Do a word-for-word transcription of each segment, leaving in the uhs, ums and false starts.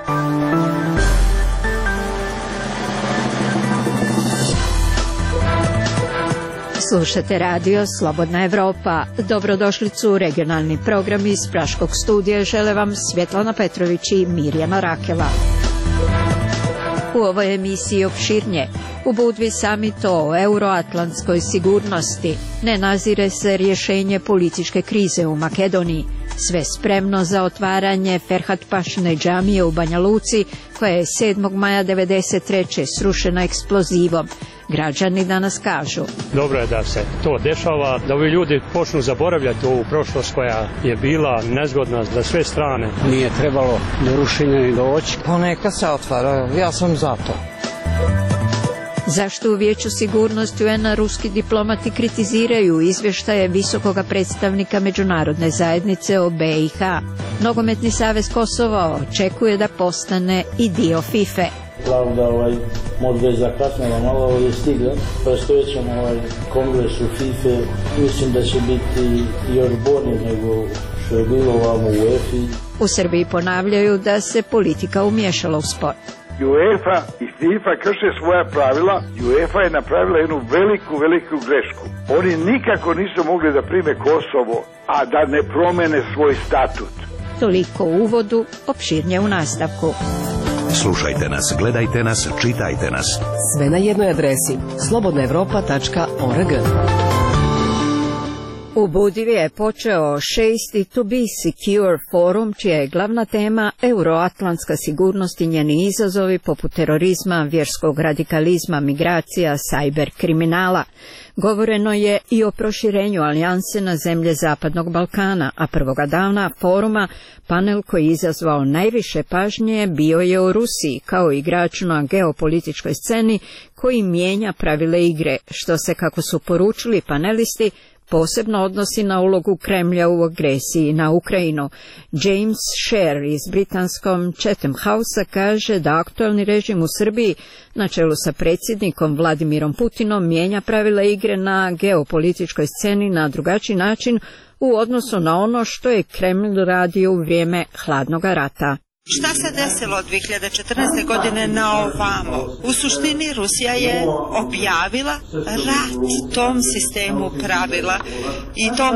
Slušate radio Slobodna Evropa. Dobrodošlicu u regionalni program iz Praškog studija. Žele vam Svjetlana Petrović i Mirjana Rakela. U ovoj emisiji opširnje. U Budvi summit o euroatlantskoj sigurnosti. Ne nazire se rješenje političke krize u Makedoniji. Sve spremno za otvaranje Ferhatpašine džamije u Banja Luci, koja je sedmog maja devedeset treće srušena eksplozivom. Građani danas kažu: dobro je da se to dešava, da ovi ljudi počnu zaboravljati ovu prošlost koja je bila nezgodna za sve strane. Nije trebalo do rušenja ni doći. Pa neka se otvara, ja sam za to. Zašto u Vijeću sigurnosti U N-a ruski diplomati kritiziraju izvještaje visokoga predstavnika međunarodne zajednice o B i H? Nogometni savez Kosova očekuje da postane i dio FIFA. Pravda ovaj, možda je zakasnila malo, ali je stigla. Predstojećem ovaj kongres u FIFA, mislim da će biti još bolje nego što je bilo ovamo u UEFA. U Srbiji ponavljaju da se politika umiješala u sport. UEFA i FIFA krše svoja pravila. UEFA je napravila jednu veliku, veliku grešku. Oni nikako nisu mogli da prime Kosovo, a da ne promene svoj statut. Toliko u uvodu, opširnije u nastavku. Slušajte nas, gledajte nas, čitajte nas. Sve na jednoj adresi slobodna evropa tačka org. U Budvi je počeo šesti To Be Secure forum, čija je glavna tema euroatlantska sigurnost i njeni izazovi poput terorizma, vjerskog radikalizma, migracija, sajber kriminala. Govoreno je i o proširenju alijanse na zemlje Zapadnog Balkana, a prvoga dana foruma panel koji je izazvao najviše pažnje bio je o Rusiji kao igraču na geopolitičkoj sceni koji mijenja pravile igre, što se, kako su poručili panelisti, posebno odnosi na ulogu Kremlja u agresiji na Ukrajinu. James Sher iz britanskom Chatham House-a kaže da aktualni režim u Srbiji na čelu sa predsjednikom Vladimirom Putinom mijenja pravila igre na geopolitičkoj sceni na drugačiji način u odnosu na ono što je Kreml radio u vrijeme hladnog rata. Šta se desilo od dvije hiljade četrnaeste. godine na ovamo? U suštini Rusija je objavila rat tom sistemu pravila i tom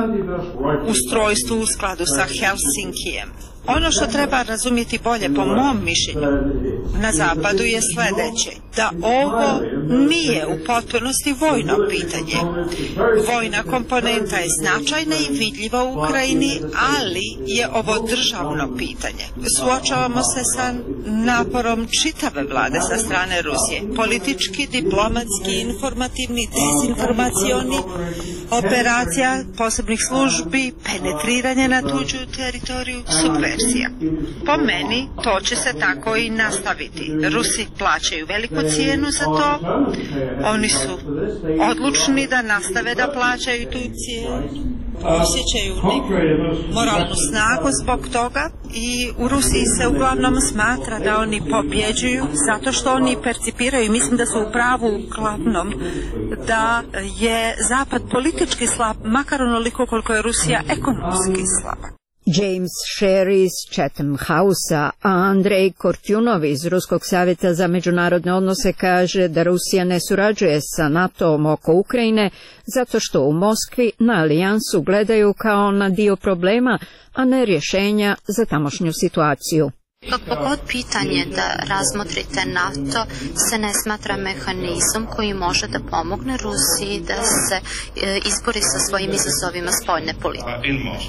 ustrojstvu u skladu sa Helsinkijem. Ono što treba razumjeti bolje, po mom mišljenju, na zapadu je sljedeće, da ovo nije u potpunosti vojno pitanje. Vojna komponenta je značajna i vidljiva u Ukrajini, ali je ovo državno pitanje. Suočavamo se sa naporom čitave vlade sa strane Rusije. Politički, diplomatski, informativni, dezinformacioni, operacija posebnih službi, penetriranje na tuđu teritoriju, super. Po meni to će se tako i nastaviti. Rusi plaćaju veliku cijenu za to. Oni su odlučni da nastave da plaćaju tu cijenu. Osjećaju neku moralnu snagu zbog toga i u Rusiji se uglavnom smatra da oni pobjeđuju zato što oni percipiraju, mislim da su u pravu uglavnom, da je Zapad politički slab, makar onoliko koliko je Rusija ekonomski slaba. James Sher iz Chatham House-a, a Andrej Kortjunov iz Ruskog savjeta za međunarodne odnose kaže da Rusija ne surađuje sa NATO-om oko Ukrajine zato što u Moskvi na alijansu gledaju kao na dio problema, a ne rješenja za tamošnju situaciju. Kako god pitanje da razmotrite NATO se ne smatra mehanizmom koji može da pomogne Rusiji da se e, izbori sa svojim izazovima spoljne politike.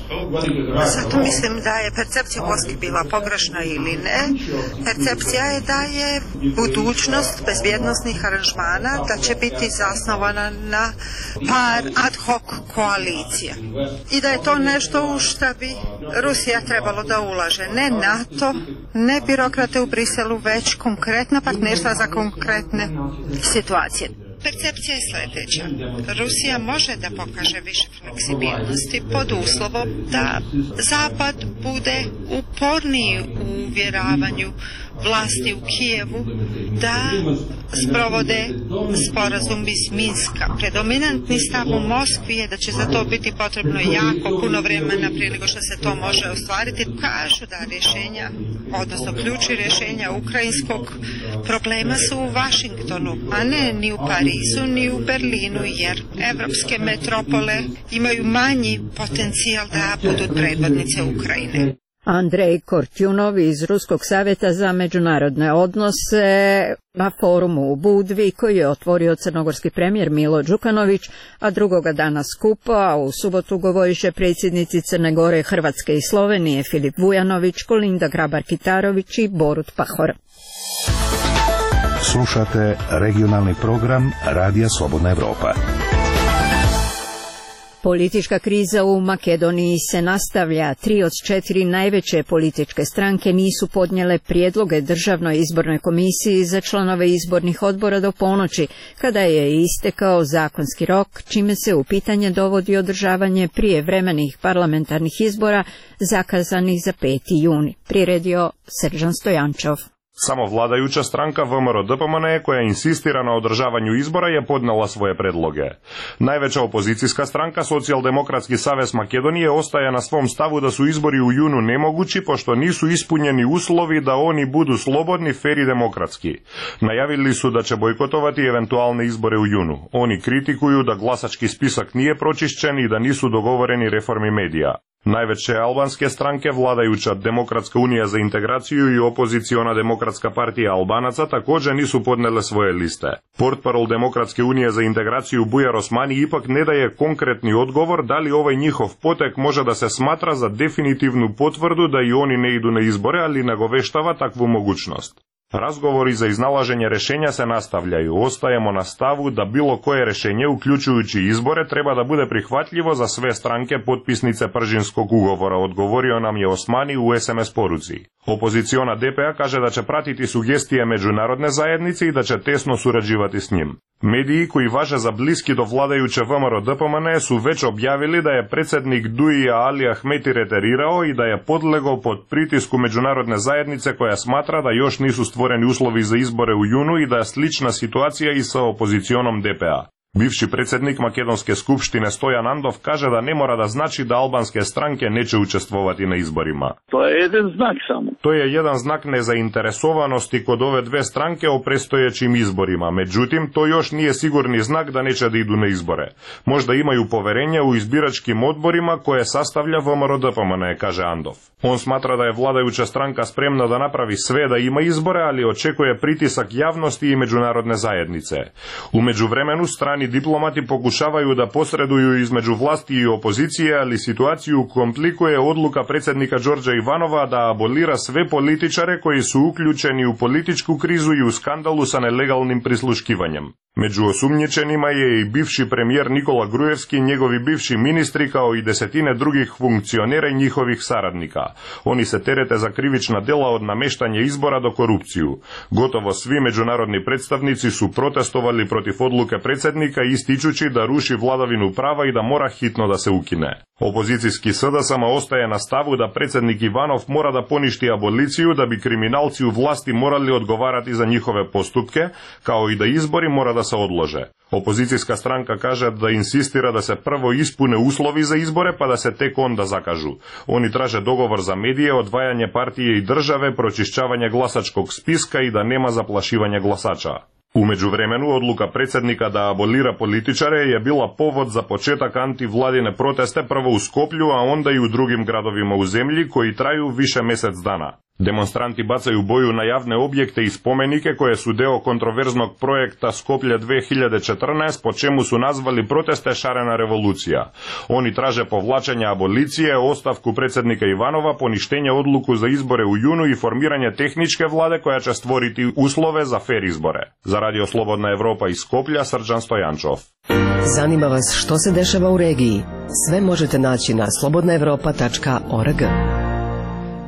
Zato mislim da je percepcija u Moskvi bila pogrešna ili ne. Percepcija je da je budućnost bezbjednosnih aranžmana da će biti zasnovana na par ad hoc koalicija. I da je to nešto u što bi Rusija trebalo da ulaže. Ne NATO, ne birokrate u Briselu, već konkretna partnerstva za konkretne situacije. Percepcija je sljedeća. Rusija može da pokaže više fleksibilnosti pod uslovom da Zapad bude uporniji u uvjeravanju vlasti u Kijevu da sprovode sporazum iz Minska. Predominantni stav u Moskvi je da će za to biti potrebno jako puno vremena prije nego što se to može ostvariti. Kažu da rješenja, odnosno ključi rješenja ukrajinskog problema su u Vašingtonu, a ne ni u Parizu, ni u Berlinu, jer evropske metropole imaju manji potencijal da budu predvodnice Ukrajine. Andrej Kortjunov iz Ruskog savjeta za međunarodne odnose na forumu u Budvi koji je otvorio crnogorski premijer Milo Đukanović, a drugoga dana skupa, a u subotu govoriše predsjednici Crne Gore, Hrvatske i Slovenije Filip Vujanović, Kolinda Grabar-Kitarović i Borut Pahor. Slušate regionalni program Radija Slobodna Evropa. Politička kriza u Makedoniji se nastavlja. Tri od četiri najveće političke stranke nisu podnijele prijedloge Državnoj izbornoj komisiji za članove izbornih odbora do ponoći, kada je istekao zakonski rok, čime se u pitanje dovodi održavanje prijevremenih parlamentarnih izbora zakazanih za peti juni. Priredio Srđan Stojančov. Samo vladajuća stranka V M R O D P M N E, koja insistira na održavanju izbora, je podnela svoje predloge. Najveća opozicijska stranka, Socijaldemokratski savez Makedonije, ostaje na svom stavu da su izbori u junu nemogući, pošto nisu ispunjeni uslovi da oni budu slobodni, fer i demokratski. Najavili su da će bojkotovati eventualne izbore u junu. Oni kritikuju da glasački spisak nije pročišćen i da nisu dogovoreni reformi medija. Najveće albanske stranke, vladajuća Demokratska unija za integraciju i opoziciona Demokratska partija Albanaca, također nisu podnele svoje liste. Portparol Demokratske unije za integraciju Bujar Osmani ipak ne daje konkretni odgovor da li ovaj njihov potek može da se smatra za definitivnu potvrdu da i oni ne idu na izbore, ali nagoveštava takvu mogućnost. Razgovori za iznalaženje rješenja se nastavljaju. Ostajemo na stavu da bilo koje rješenje, uključujući izbore, treba da bude prihvatljivo za sve stranke potpisnice Pržinskog ugovora, odgovorio nam je Osmani u S M S poruci. Opoziciona D P A kaže da će pratiti sugestije međunarodne zajednice i da će tesno surađivati s njim. Mediji koji važe za bliski do vladajuće V M R O D P M N E su već objavili da je predsjednik Duija Ali Ahmeti reterirao i da je podlegao pod pritisku međunarodne zajednice koja smatra da još nisu stvoreni uslovi za izbore u junu i da je slična situacija i sa opozicionom D P A. Bivši predsjednik Makedonske skupštine Stojan Andov kaže da ne mora da znači da albanske stranke neće učestvovati na izborima. To je jedan znak samo. To je jedan znak nezainteresovanosti kod ove dve stranke o predstojećim izborima. Međutim, to još nije sigurni znak da neće da idu na izbore. Možda imaju poverenje u izbiračkim odborima koje sastavlja V M R O D P M N E, kaže Andov. On smatra da je vladajuća stranka spremna da napravi sve da ima izbore, ali očekuje pritisak javnosti i međunarodne zajednice. U međuvremenu strani diplomati pokušavaju da posreduju između vlasti i opozicije, ali situaciju komplikuje odluka predsjednika Đorđa Ivanova da abolira sve političare koji su uključeni u političku krizu i u skandalu sa nelegalnim prisluškivanjem. Među osumnjičenima je i bivši premijer Nikola Grujevski, njegovi bivši ministri kao i desetine drugih funkcionera i njihovih saradnika. Oni se terete za krivična djela od nameštanja izbora do korupciju. Gotovo svi međunarodni predstavnici su protestovali protiv odluke predsjednika, ističući da ruši vladavinu prava i da mora hitno da se ukine. Opozicijski S D S M ostaje na stavu da predsjednik Ivanov mora da poništi aboliciju, da bi kriminalci u vlasti morali odgovarati za njihove postupke, kao i da izbori mora da se odlože. Opozicijska stranka kaže da insistira da se prvo ispune uslovi za izbore pa da se tek onda zakažu. Oni traže dogovor za medije, odvajanje partije i države, pročišćavanje glasačkog spiska i da nema zaplašivanja glasača. U međuvremenu, odluka predsjednika da abolira političare je bila povod za početak antivladine proteste prvo u Skoplju, a onda i u drugim gradovima u zemlji koji traju više mjesec dana. Demonstranti bacaju boju na javne objekte i spomenike koje su deo kontroverznog projekta Skoplje dve hiljade četrnaest, po čemu su nazvali proteste šarena revolucija. Oni traže povlačenje abolicije, ostavku predsjednika Ivanova, poništenje odluku za izbore u junu i formiranje tehničke vlade koja će stvoriti uslove za fer izbore. Za Radio Slobodna Evropa iz Skoplja, Srđan Stojančov. Zanima vas što se dešava u regiji? Sve možete naći na slobodna evropa tačka org.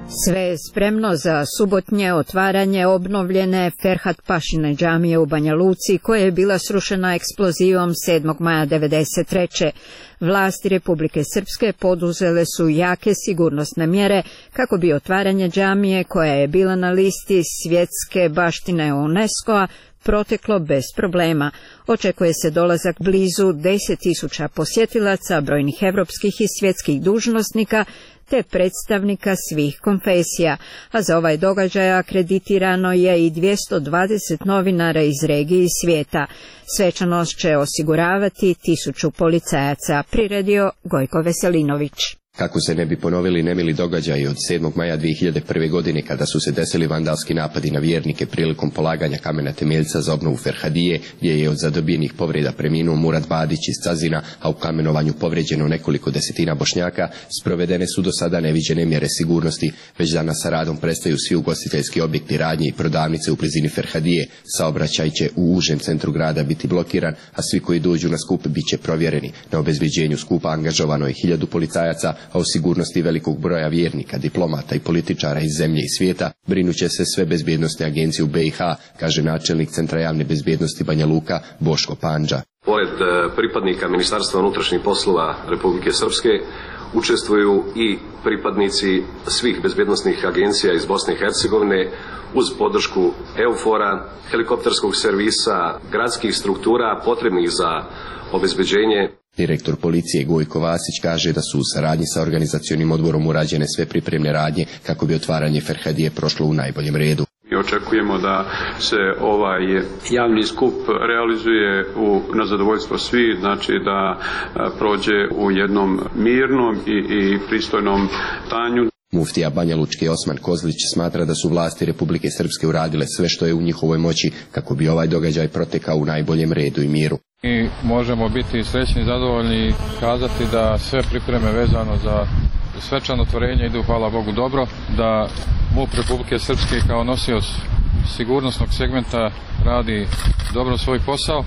Sve je spremno za subotnje otvaranje obnovljene Ferhat Pašine džamije u Banja Luci, koja je bila srušena eksplozivom sedmog maja devedeset treće Vlasti Republike Srpske poduzele su jake sigurnosne mjere kako bi otvaranje džamije, koja je bila na listi svjetske baštine UNESCO-a, proteklo bez problema. Očekuje se dolazak blizu deset tisuća posjetilaca, brojnih evropskih i svjetskih dužnosnika te predstavnika svih konfesija, a za ovaj događaj akreditirano je i dvjesto dvadeset novinara iz regije i svijeta. Svečanost će osiguravati tisuću policajaca, priredio Gojko Veselinović. Kako se ne bi ponovili nemili događaji od sedmog maja dvije hiljade prve. godine kada su se desili vandalski napadi na vjernike prilikom polaganja kamena temeljca za obnovu Ferhadije, gdje je od zadobijenih povreda preminuo Murad Badić iz Cazina, a u kamenovanju povrijeđeno nekoliko desetina Bošnjaka, sprovedene su do sada neviđene mjere sigurnosti. Već danas sa radom prestaju svi ugostiteljski objekti, radnje i prodavnice u blizini Ferhadije. Saobraćaj će u užem centru grada biti blokiran, a svi koji dođu na skup bit će provjereni. Na obezbeđenju skupa angažovano je hiljadu policajaca, a o sigurnosti velikog broja vjernika, diplomata i političara iz zemlje i svijeta brinuće se sve bezbjednosne agencije u B i H, kaže načelnik Centra javne bezbjednosti Banja Luka Boško Pandža. Pored pripadnika Ministarstva unutrašnjih poslova Republike Srpske učestvuju i pripadnici svih bezbjednosnih agencija iz Bosne i Hercegovine uz podršku EUFOR-a, helikopterskog servisa, gradskih struktura potrebnih za obezbeđenje. Direktor policije Gojko Vasić kaže da su u saradnji sa organizacionim odborom urađene sve pripremne radnje kako bi otvaranje Ferhadije prošlo u najboljem redu. I očekujemo da se ovaj javni skup realizuje u, na zadovoljstvo svih, znači da prođe u jednom mirnom i, i pristojnom stanju. Muftija Banja Lučke Osman Kozlić smatra da su vlasti Republike Srpske uradile sve što je u njihovoj moći kako bi ovaj događaj protekao u najboljem redu i miru. I možemo biti srećni i zadovoljni i kazati da sve pripreme vezano za svečano otvorenje idu, hvala Bogu, dobro, da MUP Republike Srpske kao nosioc sigurnosnog segmenta radi dobro svoj posao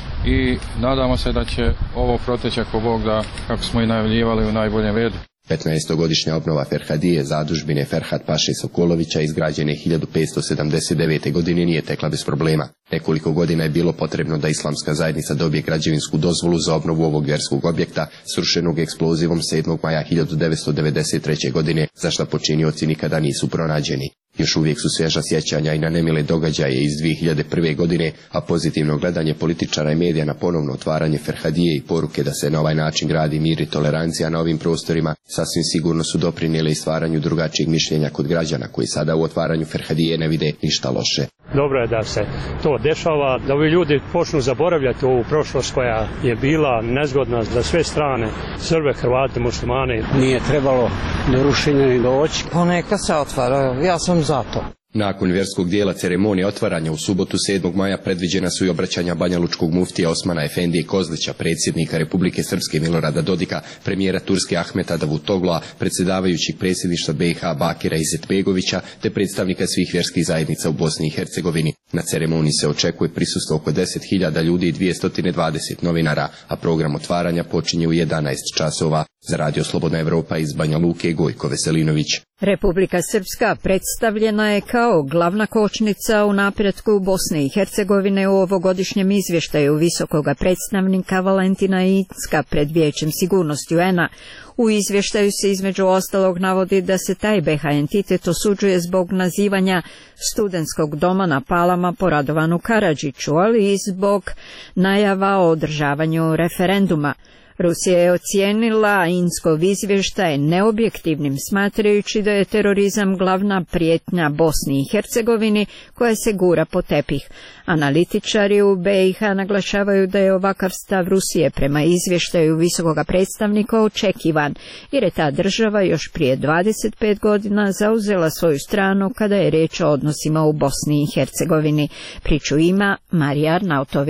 i nadamo se da će ovo proteći, ako Bog da, kako smo i najavljivali, u najboljem redu. petnaestogodišnja obnova Ferhadije, zadužbine Ferhat Paše Sokolovića, izgrađene hiljadu petsto sedamdeset devete. godine, nije tekla bez problema. Nekoliko godina je bilo potrebno da islamska zajednica dobije građevinsku dozvolu za obnovu ovog vjerskog objekta, srušenog eksplozivom sedmog maja hiljadu devetsto devedeset treće. godine, za što počinioci nikada nisu pronađeni. Još uvijek su svježa sjećanja i na nemile događaje iz dvije hiljade prve. godine, a pozitivno gledanje političara i medija na ponovno otvaranje Ferhadije i poruke da se na ovaj način gradi mir i tolerancija na ovim prostorima sasvim sigurno su doprinijele i stvaranju drugačijeg mišljenja kod građana koji sada u otvaranju Ferhadije ne vide ništa loše. Dobro je da se to dešava, da ovi ljudi počnu zaboravljati ovu prošlost koja je bila nezgodna za sve strane, Srbe, Hrvate, muslimane. Nije trebalo do rušenja ni doći. Pa neka se otvara, ja sam za to. Nakon vjerskog dijela ceremonije otvaranja u subotu sedmog maja predviđena su i obraćanja banjalučkog muftija Osmana Efendije Kozlića, predsjednika Republike Srpske Milorada Dodika, premijera Turske Ahmeta Davutogla, predsjedavajućeg predsjedništva B i H Bakira Izetbegovića te predstavnika svih vjerskih zajednica u Bosni i Hercegovini. Na ceremoniji se očekuje prisustvo oko deset hiljada ljudi i dvjesto dvadeset novinara, a program otvaranja počinje u jedanaest časova. Za Radio Slobodna Evropa iz Banja Luke Gojko Veselinović. Republika Srpska predstavljena je kao glavna kočnica u napretku Bosne i Hercegovine u ovogodišnjem izvještaju visokoga predstavnika Valentina Incka pred Vijećem sigurnosti U N A. U izvještaju se između ostalog navodi da se taj B H entitet osuđuje zbog nazivanja studentskog doma na Palama po Radovanu Karadžiću, ali i zbog najava o održavanju referenduma. Rusija je ocijenila Inckov izvještaj neobjektivnim, smatrajući da je terorizam glavna prijetnja Bosni i Hercegovini koja se gura po tepih. Analitičari u B i H naglašavaju da je ovakav stav Rusije prema izvještaju visokoga predstavnika očekivan, jer je ta država još prije dvadeset pet godina zauzela svoju stranu kada je riječ o odnosima u Bosni i Hercegovini. Priču ima Marija Arnautović.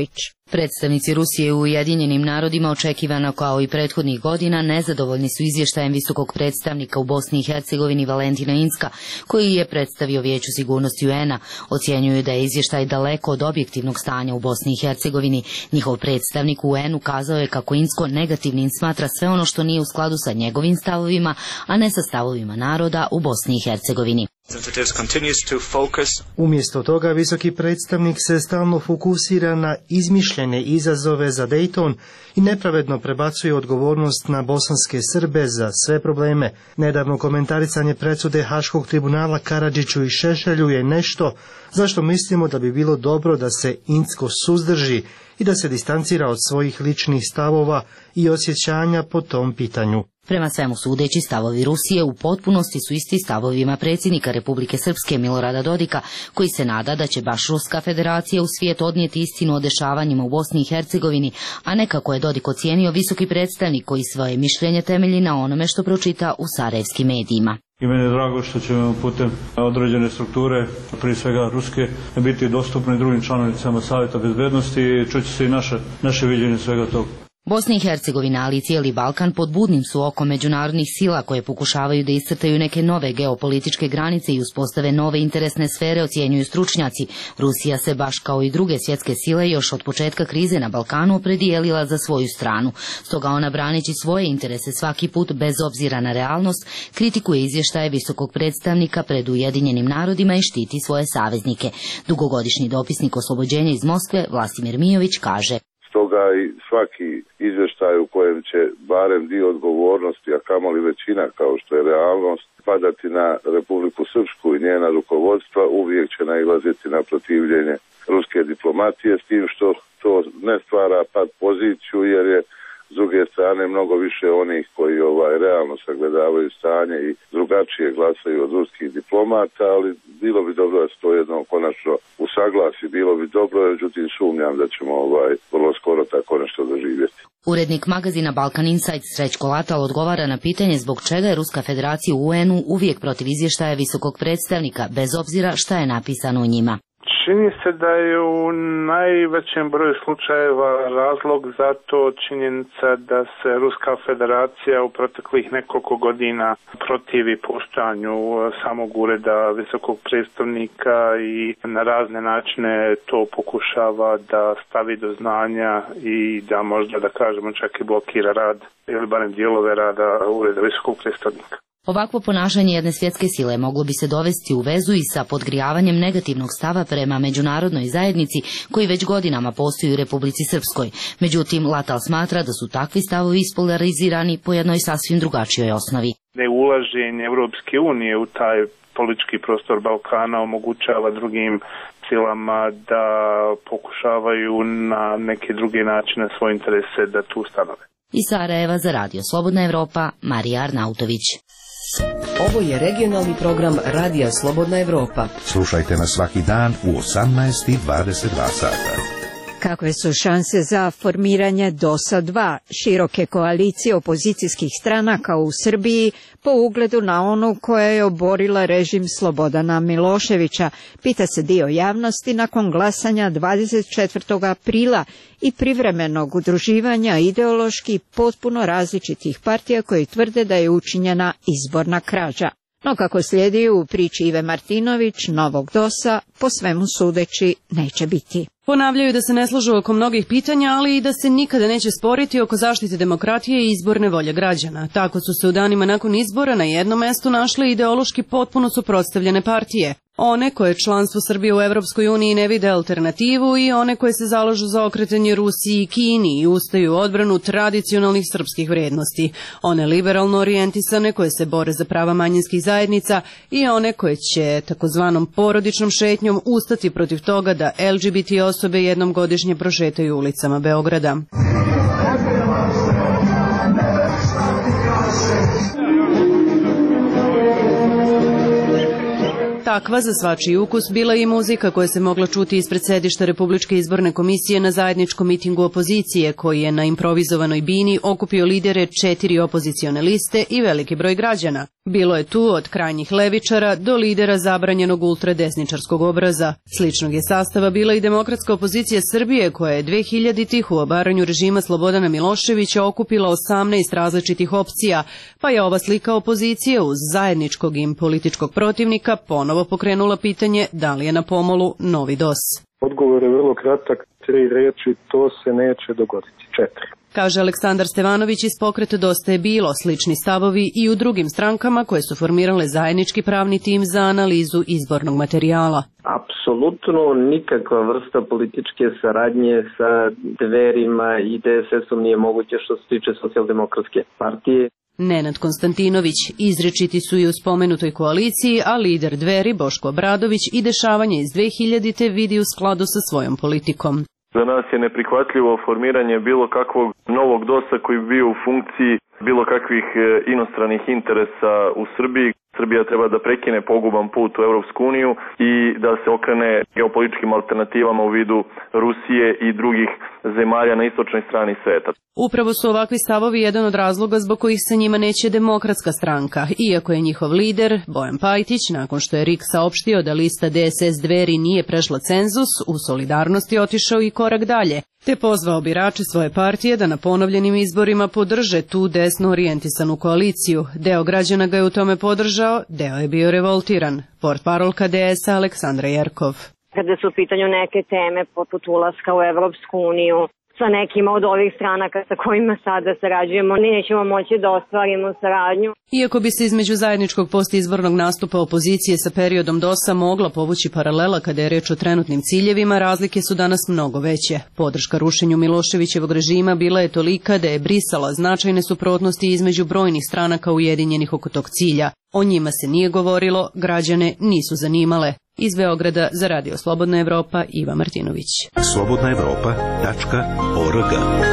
Predstavnici Rusije u Ujedinjenim narodima, očekivano kao i prethodnih godina, nezadovoljni su izvještajem visokog predstavnika u Bosni i Hercegovini Valentina Inzka, koji je predstavio Vijeću sigurnosti U N-a. Ocjenjuju da je izvještaj daleko od objektivnog stanja u Bosni i Hercegovini. Njihov predstavnik u U N-u kazao je kako Inzko negativnim smatra sve ono što nije u skladu sa njegovim stavovima, a ne sa stavovima naroda u Bosni i Hercegovini. Umjesto toga, visoki predstavnik se stalno fokusira na izmišljene izazove za Dayton i nepravedno prebacuje odgovornost na bosanske Srbe za sve probleme. Nedavno komentarisanje presude Haškog tribunala Karadžiću i Šešelju je nešto zašto mislimo da bi bilo dobro da se Inzko suzdrži i da se distancira od svojih ličnih stavova i osjećanja po tom pitanju. Prema svemu sudeći, stavovi Rusije u potpunosti su isti stavovima predsjednika Republike Srpske Milorada Dodika, koji se nada da će baš Ruska federacija u svijet odnijeti istinu o dešavanjima u Bosni i Hercegovini, a ne kako je Dodik ocijenio visoki predstavnik koji svoje mišljenje temelji na onome što pročita u sarajevskim medijima. I meni je drago što ćemo putem određene strukture, prije svega Ruske, biti dostupni drugim članicama Savjeta bezbednosti i čuće se i naše, naše viđenje svega toga. Bosna i Hercegovina, ali i cijeli Balkan pod budnim su okom međunarodnih sila koje pokušavaju da iscrtaju neke nove geopolitičke granice i uspostave nove interesne sfere, ocjenjuju stručnjaci. Rusija se baš kao i druge svjetske sile još od početka krize na Balkanu opredijelila za svoju stranu. Stoga ona, braneći svoje interese svaki put bez obzira na realnost, kritikuje izvještaje visokog predstavnika pred Ujedinjenim narodima i štiti svoje saveznike. Dugogodišnji dopisnik oslobođenja iz Moskve Vlastimir Mijović kaže: Stoga i svaki izvještaj u kojem će barem dio odgovornosti, a kamoli većina kao što je realnost, padati na Republiku Srpsku i njena rukovodstva, uvijek će nailaziti na protivljenje ruske diplomatije, s tim što to ne stvara pad poziciju, jer je s druge strane mnogo više onih koji ovaj realno sagledavaju stanje i drugačije glasaju od ruskih diplomata, ali bilo bi dobro da se to jednom konačno usaglasi, bilo bi dobro, međutim sumnjam da ćemo ovaj vrlo skoro tako nešto doživjeti. Urednik magazina Balkan Insight Srećko Latal odgovara na pitanje zbog čega je Ruska federacija u U N-u uvijek protiv izvještaja visokog predstavnika, bez obzira šta je napisano u njima. Čini se da je u najvećem broju slučajeva razlog za to činjenica da se Ruska federacija u proteklih nekoliko godina protivi poštanju samog ureda visokog predstavnika i na razne načine to pokušava da stavi do znanja i da možda, da kažemo, čak i blokira rad ili barem dijelove rada ureda visokog predstavnika. Ovakvo ponašanje jedne svjetske sile moglo bi se dovesti u vezu i sa podgrijavanjem negativnog stava prema međunarodnoj zajednici koji već godinama postoji u Republici Srpskoj. Međutim, Latal smatra da su takvi stavovi ispolarizirani po jednoj sasvim drugačijoj osnovi. Neulaženje Europske unije u taj politički prostor Balkana omogućava drugim silama da pokušavaju na neke druge načine svoje interese da tu stanove. Iz Sarajeva za Radio Slobodna Evropa, Marija Arnautović. Ovo je regionalni program Radija Slobodna Evropa. Slušajte nas svaki dan u osamnaest i dvadeset dva sata. Kakve su šanse za formiranje DOS-a dva, široke koalicije opozicijskih stranaka u Srbiji, po ugledu na onu koja je oborila režim Slobodana Miloševića, pita se dio javnosti nakon glasanja dvadeset četvrtog aprila i privremenog udruživanja ideološki potpuno različitih partija koji tvrde da je učinjena izborna krađa. No kako slijedi u priči Ive Martinović, novog DOS-a po svemu sudeći neće biti. Ponavljaju da se ne slažu oko mnogih pitanja, ali i da se nikada neće sporiti oko zaštite demokratije i izborne volje građana. Tako su se u danima nakon izbora na jednom mestu našle ideološki potpuno suprotstavljene partije. One koje članstvo Srbije u Evropskoj uniji ne vide alternativu i one koje se zalažu za okretanje Rusiji i Kini i ustaju u odbranu tradicionalnih srpskih vrednosti. One liberalno orijentisane koje se bore za prava manjinskih zajednica i one koje će takozvanom porodičnom šetnjom ustati protiv toga da L G B T osobe jednom godišnje prošetaju ulicama Beograda. Takva za svačiji ukus bila i muzika koja se mogla čuti ispred sedišta Republičke izborne komisije na zajedničkom mitingu opozicije, koji je na improvizovanoj bini okupio lidere četiri opozicione liste i veliki broj građana. Bilo je tu od krajnjih levičara do lidera zabranjenog ultradesničarskog obraza. Sličnog je sastava bila i demokratska opozicija Srbije, koja je dve hiljaditih u obaranju režima Slobodana Miloševića okupila osamnaest različitih opcija, pa je ova slika opozicije uz zajedničkog im političkog protivnika ponovo pokrenula pitanje da li je na pomolu novi dos. Odgovor je vrlo kratak, tri reči, to se neće dogoditi, četiri. Kaže Aleksandar Stevanović iz Pokreta Dosta je bilo, slični stavovi i u drugim strankama koje su formirale zajednički pravni tim za analizu izbornog materijala. Apsolutno nikakva vrsta političke saradnje sa Dverima i D S S-om nije moguće što se tiče Socijaldemokratske partije. Nenad Konstantinović izrečiti su i u spomenutoj koaliciji, a lider Dveri Boško Obradović i dešavanje iz dve hiljadite vidi u skladu sa svojom politikom. Za nas je neprihvatljivo formiranje bilo kakvog novog dosa koji bi bio u funkciji bilo kakvih inostranih interesa u Srbiji. Srbija treba da prekine poguban put u Evropsku uniju i da se okrene geopolitičkim alternativama u vidu Rusije i drugih zemalja na istočnoj strani sveta. Upravo su ovakvi stavovi jedan od razloga zbog kojih se njima neće Demokratska stranka, iako je njihov lider, Bojan Pajtić, nakon što je R I K saopštio da lista D S S Dveri nije prešla cenzus, u solidarnosti otišao i korak dalje, te pozvao birače svoje partije da na ponovljenim izborima podrže tu desno orijentisanu koaliciju. Deo građana ga je u tome podržao, deo je bio revoltiran. Portparolka D S A Aleksandra Jerkov. Kada su u pitanju neke teme poput ulaska u Evropsku uniju, sa nekima od ovih stranaka sa kojima sada sarađujemo, nećemo moći da ostvarimo saradnju. Iako bi se između zajedničkog postizbornog nastupa opozicije sa periodom dosa mogla povući paralela kada je reč o trenutnim ciljevima, razlike su danas mnogo veće. Podrška rušenju Miloševićevog režima bila je tolika da je brisala značajne suprotnosti između brojnih stranaka ujedinjenih oko tog cilja. O njima se nije govorilo, građane nisu zanimale. Iz Beograda za Radio Slobodna Evropa, Iva Martinović. slobodna evropa tačka org.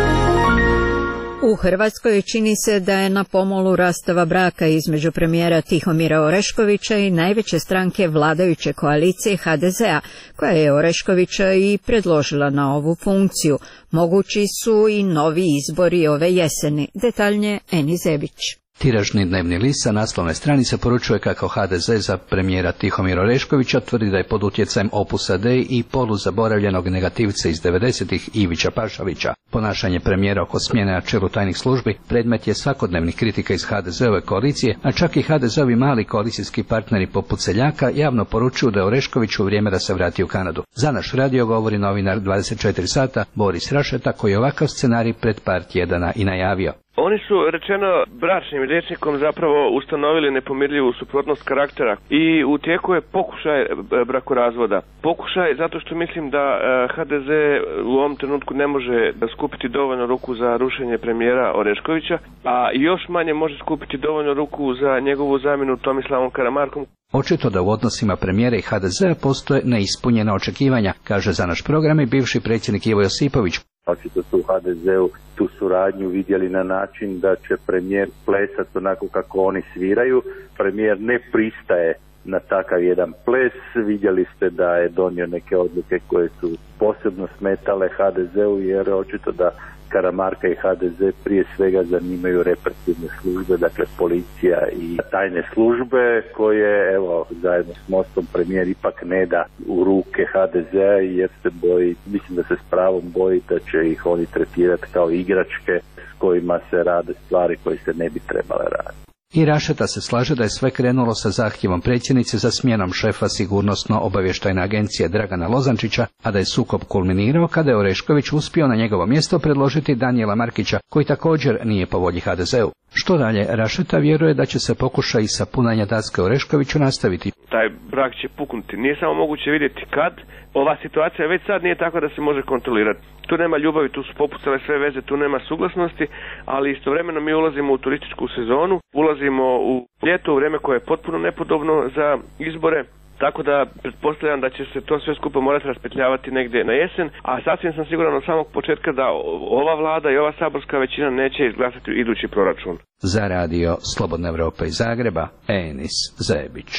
U Hrvatskoj čini se da je na pomolu rastava braka između premijera Tihomira Oreškovića i najveće stranke vladajuće koalicije H D Z A, koja je Oreškovića i predložila na ovu funkciju. Mogući su i novi izbori ove jeseni. Detaljnije Eni Zebić. Tiražni dnevni list sa naslovne stranice poručuje kako H D Z za premijera Tihomira Oreškovića tvrdi da je pod utjecajem Opusa Dei i poluzaboravljenog negativca iz devedesetih Ivića Pašalića. Ponašanje premijera oko smjene na čelu tajnih službi predmet je svakodnevnih kritika iz H D Z-ove koalicije, a čak i H D Z-ovi mali koalicijski partneri poput Seljaka javno poručuju da je Orešković u vrijeme da se vrati u Kanadu. Za naš radio govori novinar dvadeset četiri sata Boris Rašeta, koji je ovakav scenarij pred par tjedana i najavio. Oni su, rečeno bračnim rječnikom, zapravo ustanovili nepomirljivu suprotnost karaktera i u tijeku je pokušaj brakorazvoda. Pokušaj zato što mislim da H D Z u ovom trenutku ne može skupiti dovoljno ruku za rušenje premijera Oreškovića, a još manje može skupiti dovoljno ruku za njegovu zamjenu Tomislavom Karamarkom. Očito da u odnosima premijera i H D Z postoje neispunjena očekivanja, kaže za naš program i bivši predsjednik Ivo Josipović. Očito su u H D Z-u tu suradnju vidjeli na način da će premijer plesati onako kako oni sviraju. Premijer ne pristaje na takav jedan ples. Vidjeli ste da je donio neke odluke koje su posebno smetale H D Z-u, jer očito da Karamarka i H D Z prije svega zanimaju represivne službe, dakle policija i tajne službe, koje, evo, zajedno s Mostom premijer ipak ne da u ruke H D Z-a, jer se boji, mislim da se s pravom boji da će ih oni tretirati kao igračke s kojima se rade stvari koje se ne bi trebale raditi. I Rašeta se slaže da je sve krenulo sa zahtjevom predsjednice za smjenom šefa sigurnosno-obavještajne agencije Dragana Lozančića, a da je sukob kulminirao kada je Orešković uspio na njegovo mjesto predložiti Danijela Markića, koji također nije po volji H D Z-u. Što dalje, Rašeta vjeruje da će se pokušaj sapunanja daske Oreškoviću nastaviti. Taj brak će puknuti. Nije samo moguće vidjeti kad. Ova situacija već sad nije tako da se može kontrolirati. Tu nema ljubavi, tu su popucale sve veze, tu nema suglasnosti, ali istovremeno mi ulazimo u turističku sezonu, ulazimo u ljeto, u vrijeme koje je potpuno nepodobno za izbore. Tako da pretpostavljam da će se to sve skupo morati raspetljavati negdje na jesen, a sasvim sam siguran od samog početka da ova vlada i ova saborska većina neće izglasati idući proračun. Za radio Slobodna Evropa iz Zagreba, Enis Zebić.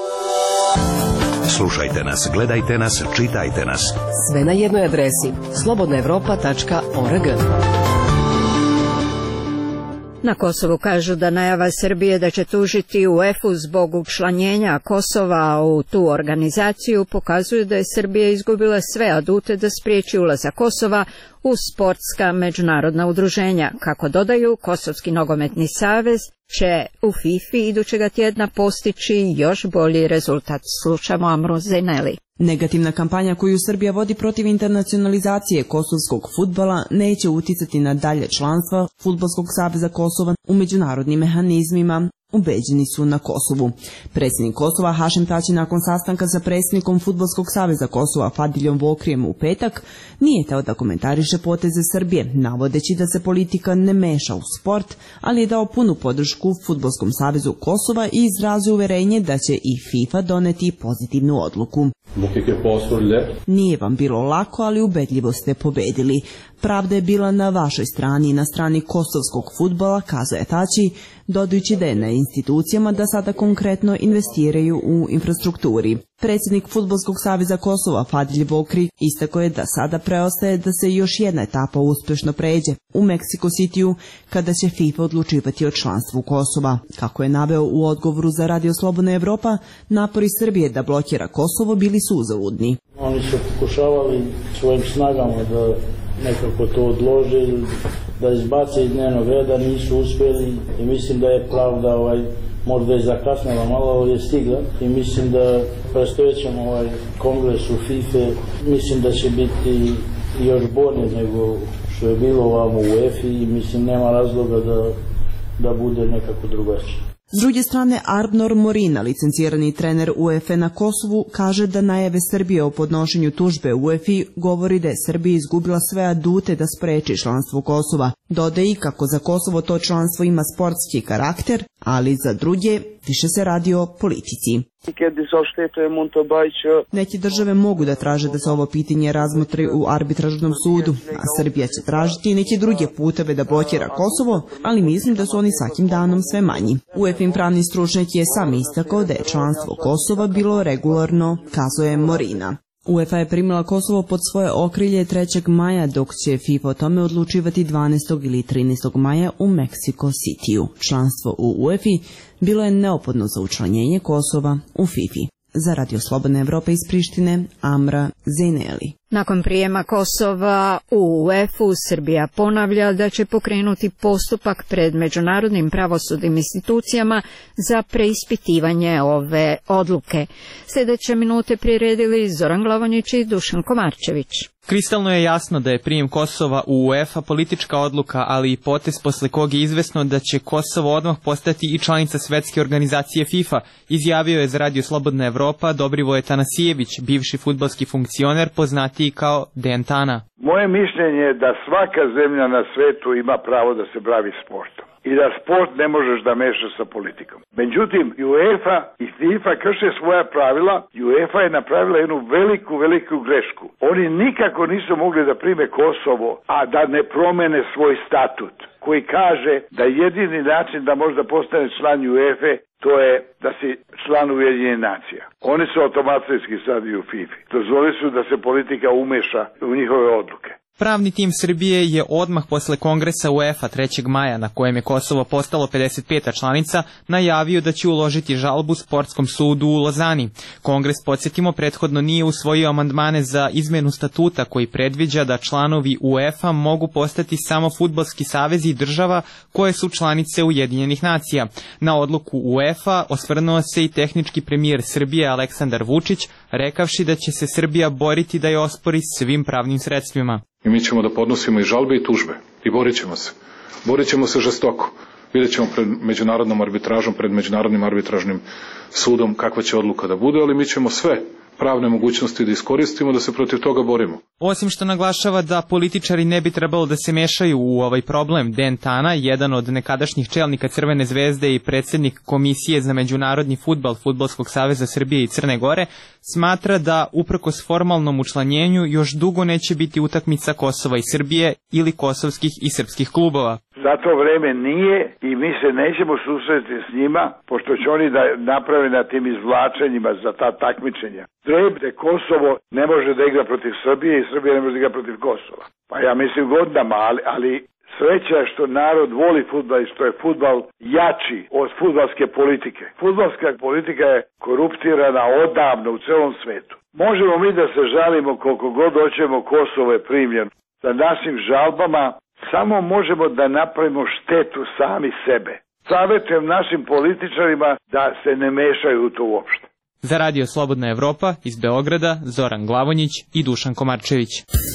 Slušajte nas, gledajte nas, čitajte nas. Sve na jednoj adresi slobodna evropa tačka org. Na Kosovu kažu da najava Srbije da će tužiti U E F U zbog učlanjenja Kosova u tu organizaciju pokazuje da je Srbija izgubila sve adute da spriječi ulazak Kosova u sportska međunarodna udruženja. Kako dodaju, Kosovski nogometni savez će u FIFA idućega tjedna postići još bolji rezultat. Slušamo Amru Zeneli. Negativna kampanja koju Srbija vodi protiv internacionalizacije kosovskog fudbala neće uticati na dalje članstva Fudbalskog saveza Kosova u međunarodnim mehanizmima, ubeđeni su na Kosovu. Predsjednik Kosova Hašim Tači nakon sastanka sa predsjednikom Fudbalskog saveza Kosova Fadiljom Vokrijem u petak nije teo da komentariše poteze Srbije, navodeći da se politika ne meša u sport, ali je dao punu podršku Fudbalskom savezu Kosova i izrazio uverenje da će i FIFA doneti pozitivnu odluku. Nije vam bilo lako, ali ubedljivo ste pobedili. Pravda je bila na vašoj strani i na strani kosovskog fudbala, kazuje Tači, dodajući da je na institucijama da sada konkretno investiraju u infrastrukturi. Predsjednik Fudbalskog saveza Kosova Fadilj Vokri istako je da sada preostaje da se još jedna etapa uspješno pređe u Meksiko Cityu kada će FIFA odlučivati o članstvu Kosova. Kako je naveo u odgovoru za Radio Slobodna Evropa, napori Srbije da blokira Kosovo bili su uzaludni. Oni su pokušavali svojim snagama da nekako to odlože ili da izbace iz dnevnog reda, nisu uspjeli i mislim da je pravda ovaj, možda je zakasnila malo, ali je stigla i mislim da predstojećem ovaj kongres u FIFA mislim da će biti još bolje nego što je bilo ovamo u U E F I i mislim nema razloga da, da bude nekako drugačije. S druge strane, Arbnor Morina, licencirani trener U E F E na Kosovu, kaže da najave Srbije o podnošenju tužbe U E F I govori da je Srbija izgubila sve adute da spreči članstvo Kosova. Dodaje i kako za Kosovo to članstvo ima sportski karakter, ali za druge više se radi o politici. Neki države mogu da traže da se ovo pitanje razmotri u arbitražnom sudu, a Srbija će tražiti i neke druge puteve da blokira Kosovo, ali mislim da su oni svakim danom sve manji. U E F I pravni stručnjak je sam istakao da je članstvo Kosova bilo regularno, kazuje Morina. UEFA je primila Kosovo pod svoje okrilje trećeg maja, dok će FIFA o tome odlučivati dvanaestog ili trinaestog maja u Meksiko Cityu. Članstvo u U E F I bilo je neophodno za učlanjenje Kosova u FIFA. Za Radio Slobodna Evropa iz Prištine, Amra Zeneli. Nakon prijema Kosova u U E F U, Srbija ponavlja da će pokrenuti postupak pred međunarodnim pravosudnim institucijama za preispitivanje ove odluke. Sljedeće minute priredili Zoran Glavonjić i Dušan Komarčević. Kristalno je jasno da je prijem Kosova u U E F A politička odluka, ali i potez posle kog je izvesno da će Kosovo odmah postati i članica svetske organizacije FIFA, izjavio je za Radio Slobodna Evropa Dobrivoje Tanasijević, bivši fudbalski funkcioner poznatiji kao Dejan Tana. Moje mišljenje je da svaka zemlja na svetu ima pravo da se bavi sportom i da sport ne možeš da mešaš sa politikom. Međutim, UEFA i FIFA krše svoja pravila i UEFA je napravila jednu veliku, veliku grešku. Oni nikako nisu mogli da prime Kosovo, a da ne promene svoj statut, koji kaže da jedini način da možda postane član UEFA to je da si član Ujedinjenih nacija. Oni su automatski sad i u FIFA. Dozvoli su da se politika umeša u njihove odluke. Pravni tim Srbije je odmah posle kongresa UEFA trećeg maja, na kojem je Kosovo postalo pedeset peta članica, najavio da će uložiti žalbu sportskom sudu u Lozani. Kongres, podsjetimo, prethodno nije usvojio amandmane za izmenu statuta koji predviđa da članovi UEFA mogu postati samo fudbalski savezi i država koje su članice Ujedinjenih nacija. Na odluku UEFA osvrnuo se i tehnički premijer Srbije Aleksandar Vučić, rekavši da će se Srbija boriti da je ospori svim pravnim sredstvima. I mi ćemo da podnosimo i žalbe i tužbe i borit ćemo se. Borit ćemo se žestoko. Vidjet ćemo pred međunarodnom arbitražom, pred međunarodnim arbitražnim sudom kakva će odluka da bude, ali mi ćemo sve pravne mogućnosti da iskoristimo da se protiv toga borimo. Osim što naglašava da političari ne bi trebalo da se mešaju u ovaj problem, Dejan Tana, jedan od nekadašnjih čelnika Crvene zvezde i predsjednik Komisije za međunarodni fudbal Fudbalskog saveza Srbije i Crne Gore, smatra da uprkos formalnom učlanjenju još dugo neće biti utakmica Kosova i Srbije ili kosovskih i srpskih klubova. Za to vreme nije i mi se nećemo susreti s njima, pošto će oni da naprave na tim izvlačenjima za ta takmičenja. Trebde Kosovo ne može da igra protiv Srbije i Srbija ne može da igra protiv Kosova. Pa ja mislim godinama, ali, ali Sreća je što narod voli fudbal i što je fudbal jači od fudbalske politike. Fudbalska politika je koruptirana odavno u celom svetu. Možemo mi da se žalimo koliko god hoćemo, Kosovo je primljeno. Sa našim žalbama samo možemo da napravimo štetu sami sebe. Savjetujem našim političarima da se ne mešaju u to uopšte. Za Radio Slobodna Evropa iz Beograda Zoran Glavonjić i Dušan Komarčević.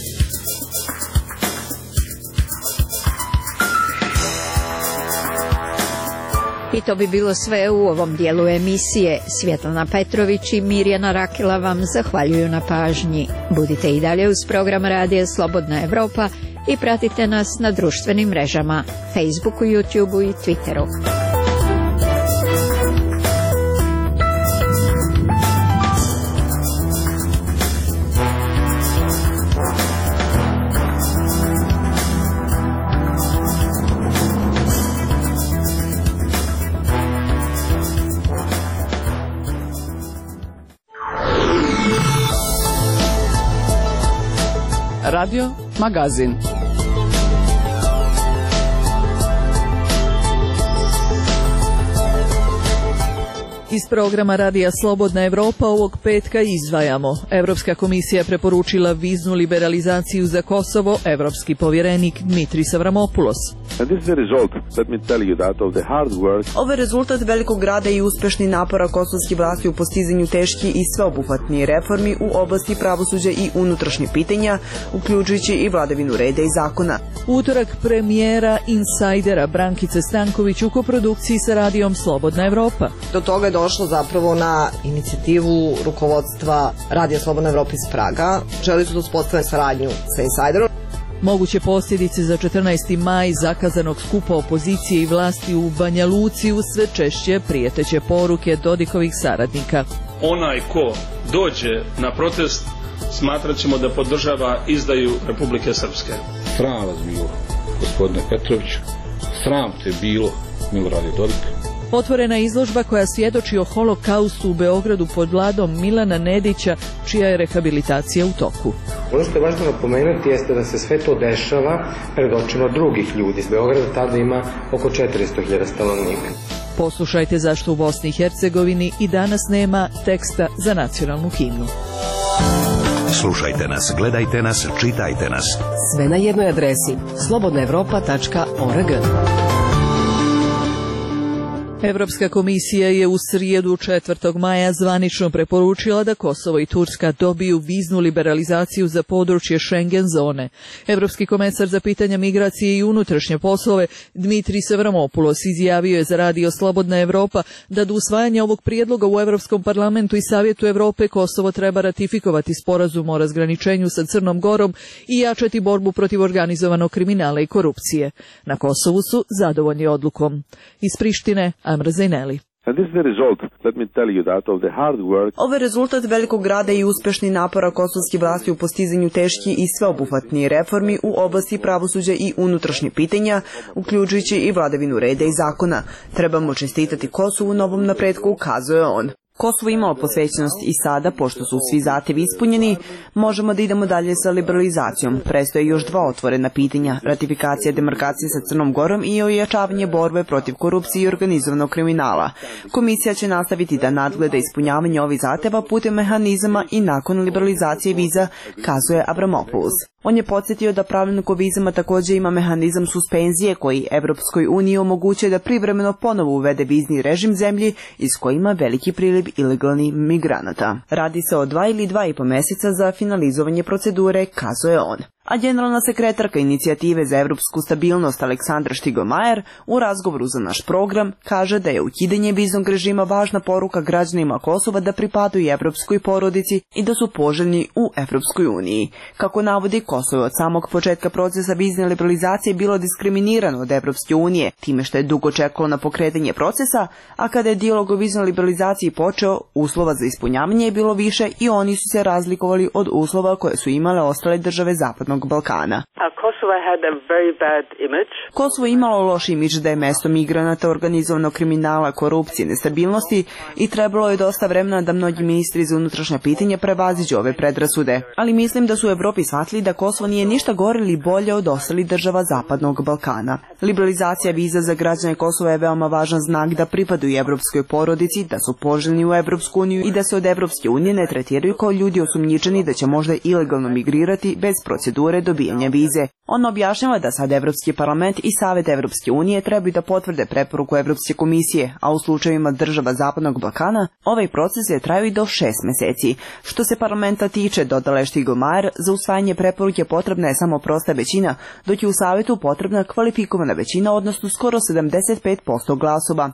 I to bi bilo sve u ovom dijelu emisije. Svjetlana Petrović i Mirjana Rakela vam zahvaljuju na pažnji. Budite i dalje uz program Radija Slobodna Evropa i pratite nas na društvenim mrežama Facebooku, YouTubeu i Twitteru. Radio Magazin. Iz programa Radija Slobodna Evropa ovog petka izdvajamo. Evropska komisija preporučila viznu liberalizaciju za Kosovo, evropski povjerenik Dmitris Avramopoulos. Ovo je rezultat velikog rada i uspešni napora kosovskih vlasti u postizanju teški i sveobuhvatnih reformi u oblasti pravosuđa i unutrašnjih pitanja, uključujući i vladavinu reda i zakona. Utorak premijera Insajdera Brankice Stanković u koprodukciji sa Radijom Slobodna Evropa. Do toga je došlo zapravo na inicijativu rukovodstva Radija Slobodna Evropa iz Praga. Želi su da uspostave saradnju sa Insajderom. Moguće posljedice za četrnaesti maj zakazanog skupa opozicije i vlasti u Banja Luci uz sve češće prijeteće poruke Dodikovih saradnika. Onaj ko dođe na protest smatrat ćemo da podržava izdaju Republike Srpske. Sram vas bilo, gospodine Petrović, sram te bilo, Milorade Dodik. Otvorena izložba koja svjedoči o holokaustu u Beogradu pod vladom Milana Nedića, čija je rehabilitacija u toku. Ono što je važno napomenuti jeste da se sve to dešava pred očima drugih ljudi. Beograd tada ima oko četiristo hiljada stanovnika. Poslušajte zašto u Bosni i Hercegovini i danas nema teksta za nacionalnu himnu. Slušajte nas, gledajte nas, čitajte nas. Sve na jednoj adresi slobodna evropa tačka org. Evropska komisija je u srijedu četvrtog maja zvanično preporučila da Kosovo i Turska dobiju viznu liberalizaciju za područje Schengen zone. Evropski komesar za pitanja migracije i unutrašnje poslove Dmitris Avramopoulos izjavio je za Radio Slobodna Evropa da do usvajanja ovog prijedloga u Evropskom parlamentu i Savjetu Evrope Kosovo treba ratifikovati sporazum o razgraničenju sa Crnom Gorom i jačati borbu protiv organizovanog kriminala i korupcije. Na Kosovu su zadovoljni odlukom. Iz Prištine Amra Zaineli. Ovo je rezultat velikog rada i uspešnih napora kosovskih vlasti u postizanju teški i sveobuhvatnih reformi u oblasti pravosuđa i unutrašnjih pitanja, uključujući i vladavinu reda i zakona. Trebamo čestitati Kosovu na ovom napretku, ukazuje on. Kosovo imalo posvećenost i sada, pošto su svi zahtevi ispunjeni, možemo da idemo dalje sa liberalizacijom. Prestoje još dva otvorena pitanja, ratifikacija demarkacije sa Crnom Gorom i ojačavanje borbe protiv korupcije i organizovanog kriminala. Komisija će nastaviti da nadgleda ispunjavanje ovih zahteva putem mehanizama i nakon liberalizacije viza, kazuje Avramopoulos. On je podsjetio da pravilnik o vizama također ima mehanizam suspenzije koji Evropskoj uniji omogućuje da privremeno ponovo uvede vizni režim zemlji iz koje ima veliki priliv ilegalnih migranata. Radi se o dva ili dva i po mjeseca za finalizovanje procedure, kazuje on. A generalna sekretarka inicijative za evropsku stabilnost Aleksandra Štigomajer u razgovoru za naš program kaže da je ukidanje viznog režima važna poruka građanima Kosova da pripadaju evropskoj porodici i da su poželjni u Evropskoj uniji. Kako navodi, Kosovo je od samog početka procesa vizne liberalizacije bilo diskriminirano od Evropske unije, time što je dugo čekalo na pokretanje procesa, a kada je dijalog o viznoj liberalizaciji počeo, uslova za ispunjavanje je bilo više i oni su se razlikovali od uslova koje su imale ostale države zapadnog Balkana. A Kosovo je imalo loš imidž da je mesto migranata, organizovanog kriminala, korupcije, nestabilnosti i trebalo je dosta vremena da mnogi ministri za unutrašnja pitanja prevaziđu ove predrasude. Ali mislim da su u Evropi shvatili da Kosovo nije ništa gore ili bolje od ostalih država Zapadnog Balkana. Liberalizacija viza za građane Kosova je veoma važan znak da pripadaju evropskoj porodici, da su poželjni u Evropsku uniju i da se od Evropske unije ne tretiraju kao ljudi osumnjičeni da će možda ilegalno migrirati bez procedure dobijanja vize. On objašnjava da sad Evropski parlament i Savet Evropske unije trebaju da potvrde preporuku Evropske komisije, a u slučajevima država Zapadnog Balkana ovaj proces je trajao i do šest meseci. Što se parlamenta tiče, dodala je Štiglmajer, za usvajanje preporuke potrebna je samo prosta većina, dok je u Savetu potrebna kvalifikovana većina, odnosno skoro sedamdeset pet posto glasova.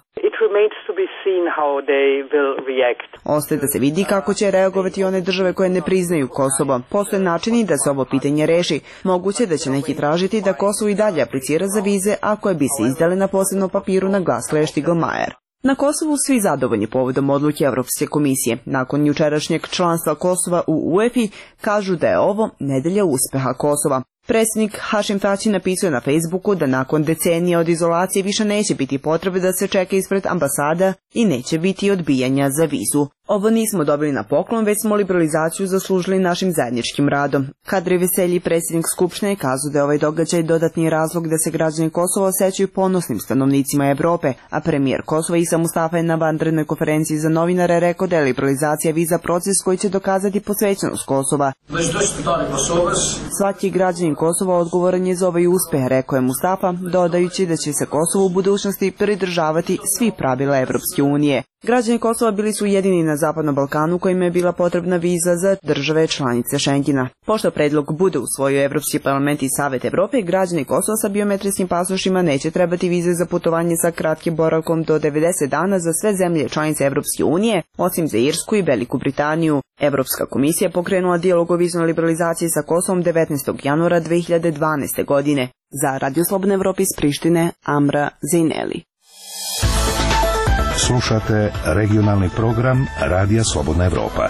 Ostaje da se vidi kako će reagovati one države koje ne priznaju Kosovo. Postoje načini da se ovo pitanje reši. Moguće da će neki tražiti da Kosovo i dalje aplicira za vize, a koje bi se izdale na posebnom papiru, naglasila je Štiglmajer. Na Kosovu svi zadovoljni povodom odluke Evropske komisije. Nakon jučerašnjeg članstva Kosova u U E F I kažu da je ovo nedelja uspeha Kosova. Predsjednik Hašim Tači napisao na Facebooku da nakon decenija od izolacije više neće biti potrebe da se čeka ispred ambasada i neće biti odbijanja za vizu. Ovo nismo dobili na poklon, već smo liberalizaciju zaslužili našim zajedničkim radom. Kadri Veselji, predsjednik Skupštine, kazao da je ovaj događaj dodatni razlog da se građani Kosova osjećaju ponosnim stanovnicima Evrope, a premijer Kosova Isa Mustafa je na vanrednoj konferenciji za novinare rekao da je liberalizacija viza proces koji će dokazati posvećenost Kosova. Svaki građanin Kosova odgovoran je za ovaj uspeh, rekao je Mustafa, dodajući da će se Kosovo u budućnosti pridržavati svi pravila Evropske unije. Građani Kosova bili su jedini na Zapadnom Balkanu kojima je bila potrebna viza za države članice Schengena. Pošto predlog bude usvojio Evropski parlament i Savet Evrope, građani Kosova sa biometrijskim pasošima neće trebati vize za putovanje sa kratkim boravkom do devedeset dana za sve zemlje članice Evropske unije, osim za Irsku i Veliku Britaniju. Evropska komisija pokrenula dijalog o viznoj liberalizaciji sa Kosovom devetnaestog januara dve hiljade dvanaeste. godine. Za Radio Slobodne Evrope iz Prištine, Amra Zejneli. Slušate regionalni program Radija Slobodna Evropa.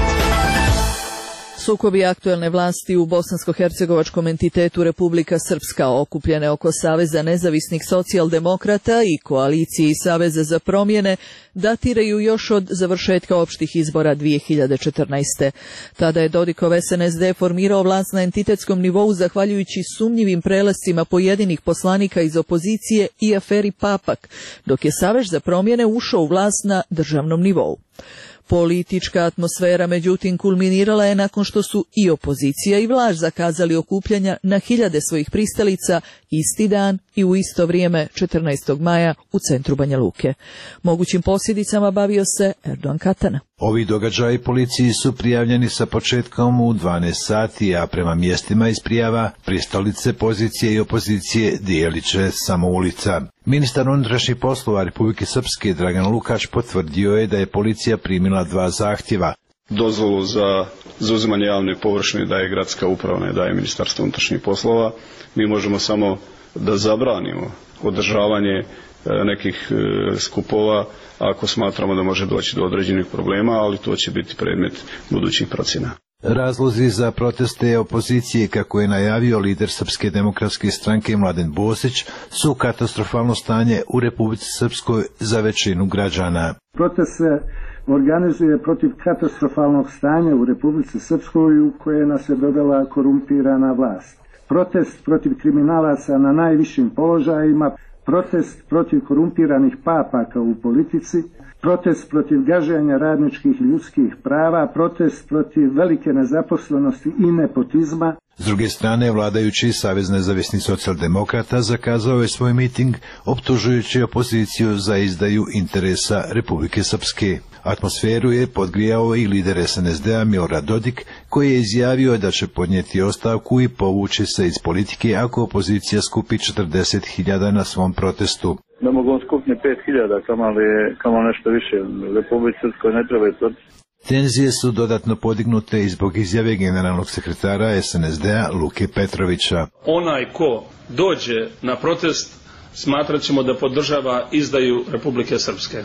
Sukobi aktuelne vlasti u bosansko-hercegovačkom entitetu Republika Srpska, okupljene oko Saveza nezavisnih socijaldemokrata i koalicije i Saveza za promjene, datiraju još od završetka opštih izbora dvije hiljade četrnaeste. Tada je Dodikov S N S D formirao vlast na entitetskom nivou zahvaljujući sumnjivim prelascima pojedinih poslanika iz opozicije i aferi Papak, dok je Savez za promjene ušao u vlast na državnom nivou. Politička atmosfera, međutim, kulminirala je nakon što su i opozicija i vlast zakazali okupljanja na hiljade svojih pristalica isti dan i u isto vrijeme četrnaestog maja u centru Banja Luke. Mogućim posljedicama bavio se Erdogan Katana. Ovi događaji policiji su prijavljeni sa početkom u dvanaest sati, a prema mjestima iz prijava pristalice pozicije i opozicije dijelit će samo ulica. Ministar unutrašnjih poslova Republike Srpske Dragan Lukač potvrdio je da je policija primila dva zahtjeva. Dozvolu za zauzimanje javne površine daje gradska uprava, ne daje Ministarstvo unutrašnjih poslova. Mi možemo samo da zabranimo održavanje nekih skupova ako smatramo da može doći do određenih problema, ali to će biti predmet budućih procjena. Razlozi za proteste opozicije, kako je najavio lider Srpske demokratske stranke Mladen Bosić, su katastrofalno stanje u Republici Srpskoj za većinu građana. Protest se organizuje protiv katastrofalnog stanja u Republici Srpskoj u koje nas je dovela korumpirana vlast. Protest protiv kriminalaca na najvišim položajima, protest protiv korumpiranih papaka u politici, protest protiv gaženja radničkih i ljudskih prava, protest protiv velike nezaposlenosti i nepotizma. S druge strane, vladajući Savez nezavisnih socijaldemokrata zakazao je svoj miting optužujući opoziciju za izdaju interesa Republike Srpske. Atmosferu je podgrijao i lider S N S D-a Milorad Dodik, koji je izjavio da će podnijeti ostavku i povući se iz politike ako opozicija skupi četrdeset hiljada na svom protestu. Da mogu on skupiti pet hiljada, kamo nešto više. Republike Srpskoj ne treba i protest. Tenzije su dodatno podignute i zbog izjave generalnog sekretara S N S D-a Luke Petrovića. Onaj ko dođe na protest smatrat ćemo da podržava izdaju Republike Srpske.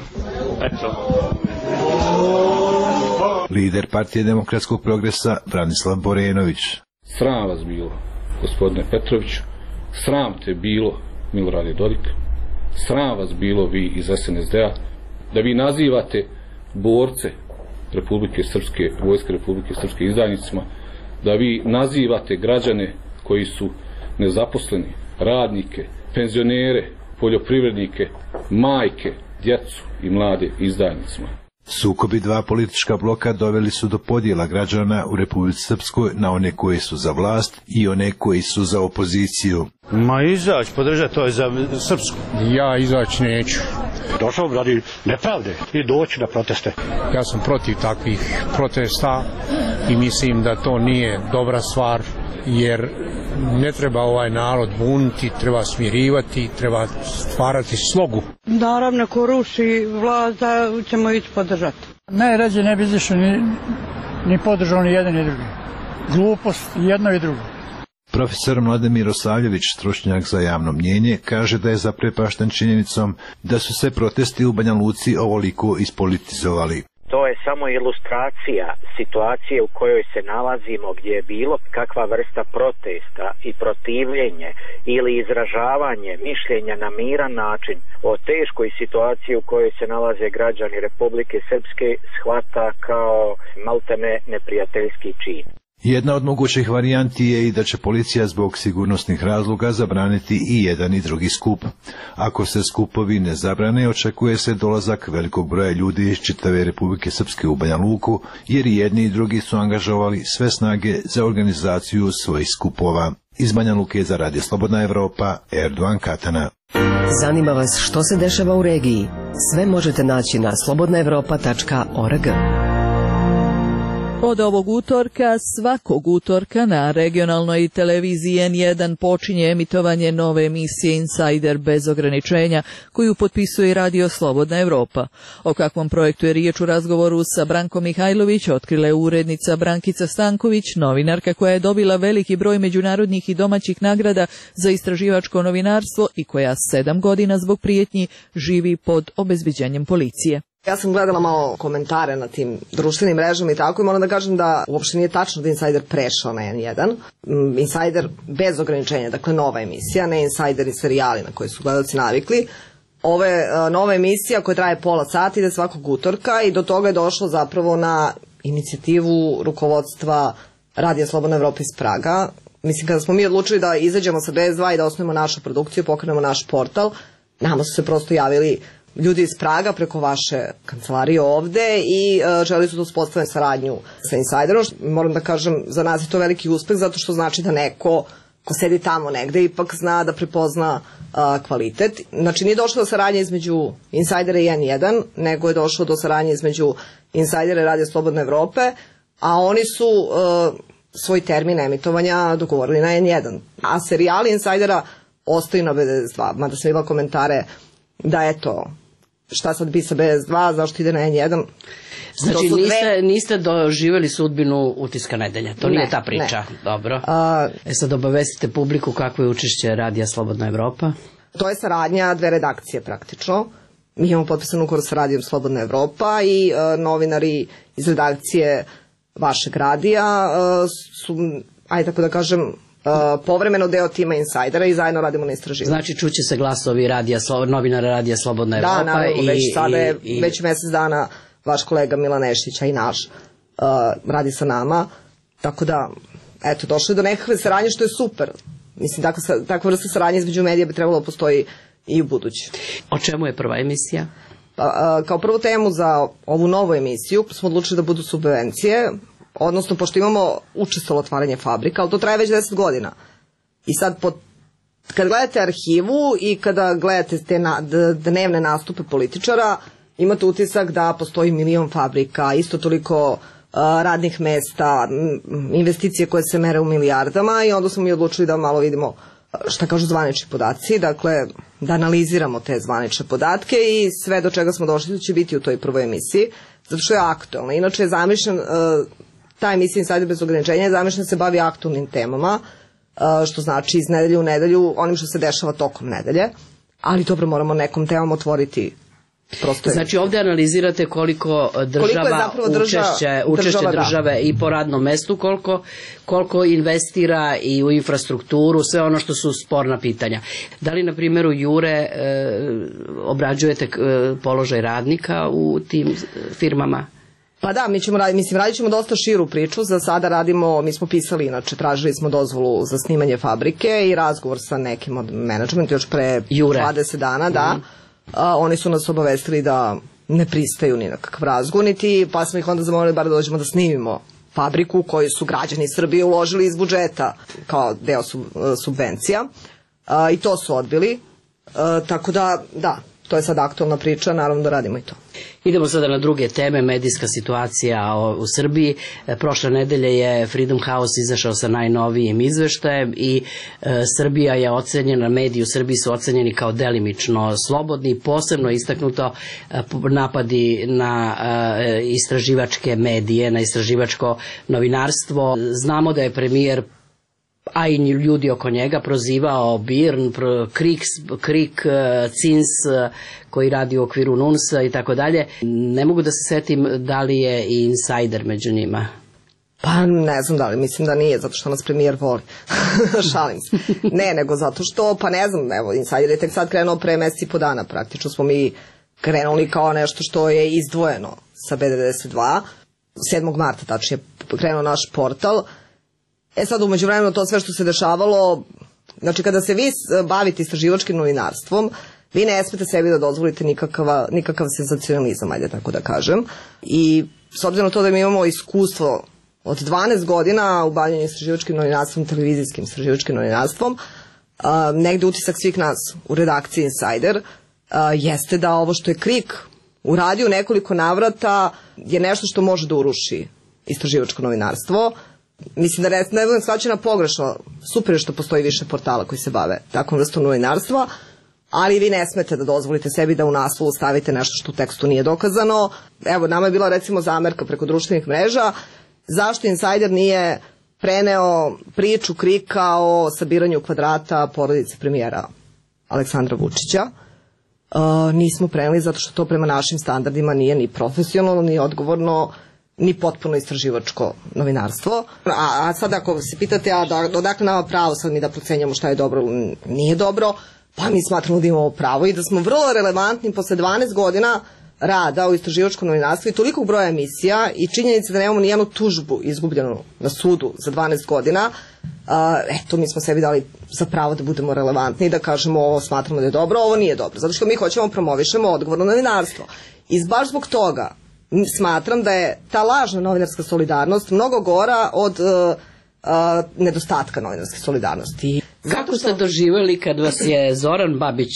Eto. Lider Partije demokratskog progresa Branislav Borenović. Sram vas bilo. gospodine Petroviću, sram te bilo, Milorade Dodik, sram vas bilo vi iz S N S D-a, da vi nazivate borce Republike Srpske, vojske Republike Srpske izdajnicima, da vi nazivate građane koji su nezaposleni, radnike, penzionere, poljoprivrednike, majke, djecu i mlade izdajnicima. Sukobi dva politička bloka doveli su do podjela građana u Republici Srpskoj na one koji su za vlast i one koji su za opoziciju. Ma izaći, podržati, to je za Srpsku. Ja izaći neću. Došao radi nepravde i doći na proteste. Ja sam protiv takvih protesta i mislim da to nije dobra stvar, jer ne treba ovaj narod buniti, treba smirivati, treba stvarati slogu. Naravno, ko ruši vlast, da ćemo ići podržati. Najrađe ne bi izašao ni, ni podržao ni jedan ni drugi. Glupost jedno i drugo. Profesor Mladen Mirosavljević, stručnjak za javno mnjenje, kaže da je zaprepašten činjenicom da su se protesti u Banja Luci ovoliko ispolitizovali. To je samo ilustracija situacije u kojoj se nalazimo, gdje je bilo kakva vrsta protesta i protivljenje ili izražavanje mišljenja na miran način o teškoj situaciji u kojoj se nalaze građani Republike Srpske shvata kao maltene neprijateljski čin. Jedna od mogućih varijanti je i da će policija zbog sigurnosnih razloga zabraniti i jedan i drugi skup. Ako se skupovi ne zabrane, očekuje se dolazak velikog broja ljudi iz čitave Republike Srpske u Banja Luku, jer i jedni i drugi su angažovali sve snage za organizaciju svojih skupova. Iz Banja Luke za Radio Slobodna Evropa, Erdogan Katana. Zanima vas što se dešava u regiji? Sve možete naći na slobodna evropa tačka org. Od ovog utorka, svakog utorka na regionalnoj televiziji N jedan počinje emitovanje nove emisije Insider bez ograničenja, koju potpisuje Radio Slobodna Evropa. O kakvom projektu je riječ u razgovoru sa Brankom Mihajlović otkrile je urednica Brankica Stanković, novinarka koja je dobila veliki broj međunarodnih i domaćih nagrada za istraživačko novinarstvo i koja sedam godina zbog prijetnji živi pod obezbeđenjem policije. Ja sam gledala malo komentare na tim društvenim mrežama i tako i moram da kažem da uopšte nije tačno da Insider prešao na N jedan. Insider bez ograničenja, dakle nova emisija, ne Insider i serijali na koje su gledalci navikli. Ova uh, nova emisija koja traje pola sata ide svakog utorka i do toga je došlo zapravo na inicijativu rukovodstva Radija Slobodna Evropa iz Praga. Mislim, kada smo mi odlučili da izađemo sa B S dva i da osnovimo našu produkciju, pokrenemo naš portal, nama su se prosto javili ljudi iz Praga preko vaše kancelarije ovde i uh, želi su da uspostave saradnju sa Insiderom. Moram da kažem, za nas je to veliki uspeh zato što znači da neko ko sedi tamo negde ipak zna da prepozna uh, kvalitet. Znači nije došlo do saradnje između Insidera i N jedan, nego je došlo do saradnje između Insidera i Radio Slobodne Evrope, a oni su uh, svoj termin emitovanja dogovorili na N jedan. A serijali Insidera ostaju na B S dva, mada sam videla komentare da eto, šta sad bi sa B S dva, zašto ide na N jedan? Znači niste, niste doživjeli sudbinu Utiska nedelja, to ne, nije ta priča. Ne. Dobro. A, e sad obavestite publiku kako je učešće Radija Slobodna Evropa. To je saradnja dve redakcije praktično. Mi imamo potpisan ugovor sa Radijom Slobodna Evropa i uh, novinari iz redakcije vašeg radija uh, su, ajde tako da kažem, Uh, povremeno deo tima Insidera i zajedno radimo na istraživanju. Znači čuće se glasovi radija, novinara Radija Slobodna Evropa. Da, naravno, i, već sada je, i, već mjesec dana vaš kolega Milan Neštić, a i naš, uh, radi sa nama. Tako da, eto, došlo je do nekakve saradnje što je super. Mislim, takva, takva vrsta saradnje između medija bi trebalo postoji i u budući. O čemu je prva emisija? Uh, uh, kao prvu temu za ovu novu emisiju smo odlučili da budu subvencije, odnosno pošto imamo učestalo otvaranje fabrika, ali to traje već deset godina. I sad, po, kad gledate arhivu i kada gledate te na, dnevne nastupe političara, imate utisak da postoji milion fabrika, isto toliko uh, radnih mesta, investicije koje se mere u milijardama i onda smo mi odlučili da malo vidimo šta kažu zvanični podaci, dakle da analiziramo te zvanične podatke i sve do čega smo došli će biti u toj prvoj emisiji, zato što je aktualna. Inače je zamišljen... Uh, ta emisija Insider bez ograničenja je zamišljena se bavi aktualnim temama, što znači iz nedelje u nedelju onim što se dešava tokom nedelje, ali dobro moramo nekom temom otvoriti Prosto znači ovdje analizirate koliko država koliko učešće, učešće država, države da. I po radnom mestu, koliko, koliko investira i u infrastrukturu, sve ono što su sporna pitanja. Da li na primjeru Jure e, obrađujete e, položaj radnika u tim firmama? Pa da, mi ćemo raditi, mislim, radit ćemo dosta širu priču, za sada radimo, mi smo pisali, inače, tražili smo dozvolu za snimanje fabrike i razgovor sa nekim od menadžmenta još pre Jure. dvadeset dana, da. Mm. A, oni su nas obavestili da ne pristaju ni na kakav razgovor, niti, pa smo ih onda zamolili bar da dođemo da snimimo fabriku koju su građani Srbije uložili iz budžeta kao deo sub, subvencija. A, i to su odbili, a, tako da, da, to je sad aktualna priča, naravno da radimo i to. Idemo sada na druge teme, medijska situacija u Srbiji. Prošle nedelje je Freedom House izašao sa najnovijim izveštajem i e, Srbija je ocenjena, mediji u Srbiji su ocenjeni kao delimično slobodni, posebno istaknuto e, napadi na e, istraživačke medije, na istraživačko novinarstvo. Znamo da je premijer, a i ljudi oko njega, prozivao Birn, Krik, Krik, Cins, koji radi u okviru Nunsa i tako dalje. Ne mogu da se setim da li je i Insider među njima. Pa ne znam da li, mislim da nije, zato što nas premijer voli. Šalim se. Ne, nego zato što, pa ne znam, evo, Insider je tek sad krenuo pre meseci i po dana, praktično smo mi krenuli kao nešto što je izdvojeno sa B devedeset dva, sedmog marta tačnije krenuo naš portal. E sad, umeđu vremenu, to sve što se dešavalo, znači kada se vi bavite istraživačkim novinarstvom, vi ne smete sebi da dozvolite nikakav, nikakav senzacionalizam, ajde tako da kažem. I s obzirom na to da mi imamo iskustvo od dvanaest godina u bavljanju istraživačkim novinarstvom, televizijskim istraživačkim novinarstvom, a, negde utisak svih nas u redakciji Insider a, jeste da ovo što je Krik uradio u nekoliko navrata je nešto što može da uruši istraživačko novinarstvo. Mislim da ne budem shvaćena pogrešno, super je što postoji više portala koji se bave takvom vrstom novinarstva, ali vi ne smete da dozvolite sebi da u naslovu stavite nešto što u tekstu nije dokazano. Evo, nama je bila recimo zamerka preko društvenih mreža, zašto Insider nije preneo priču Krika o sabiranju kvadrata porodice premijera Aleksandra Vučića. Uh, nismo preneli zato što to prema našim standardima nije ni profesionalno, ni odgovorno, ni potpuno istraživačko novinarstvo. A, a sad ako se pitate, a da, odakle nama pravo sad mi da procenjamo šta je dobro ili nije dobro, pa mi smatramo da imamo pravo i da smo vrlo relevantni posle dvanaest godina rada u istraživačkom novinarstvu i tolikog broja emisija i činjenice da nemamo nijednu tužbu izgubljenu na sudu za dvanaest godina, a, eto, mi smo sebi dali za pravo da budemo relevantni i da kažemo ovo smatramo da je dobro, ovo nije dobro, zato što mi hoćemo promovišemo odgovorno novinarstvo. I baš zbog toga smatram da je ta lažna novinarska solidarnost mnogo gora od uh, uh, nedostatka novinarske solidarnosti. Kako ste doživjeli kad vas je Zoran Babić,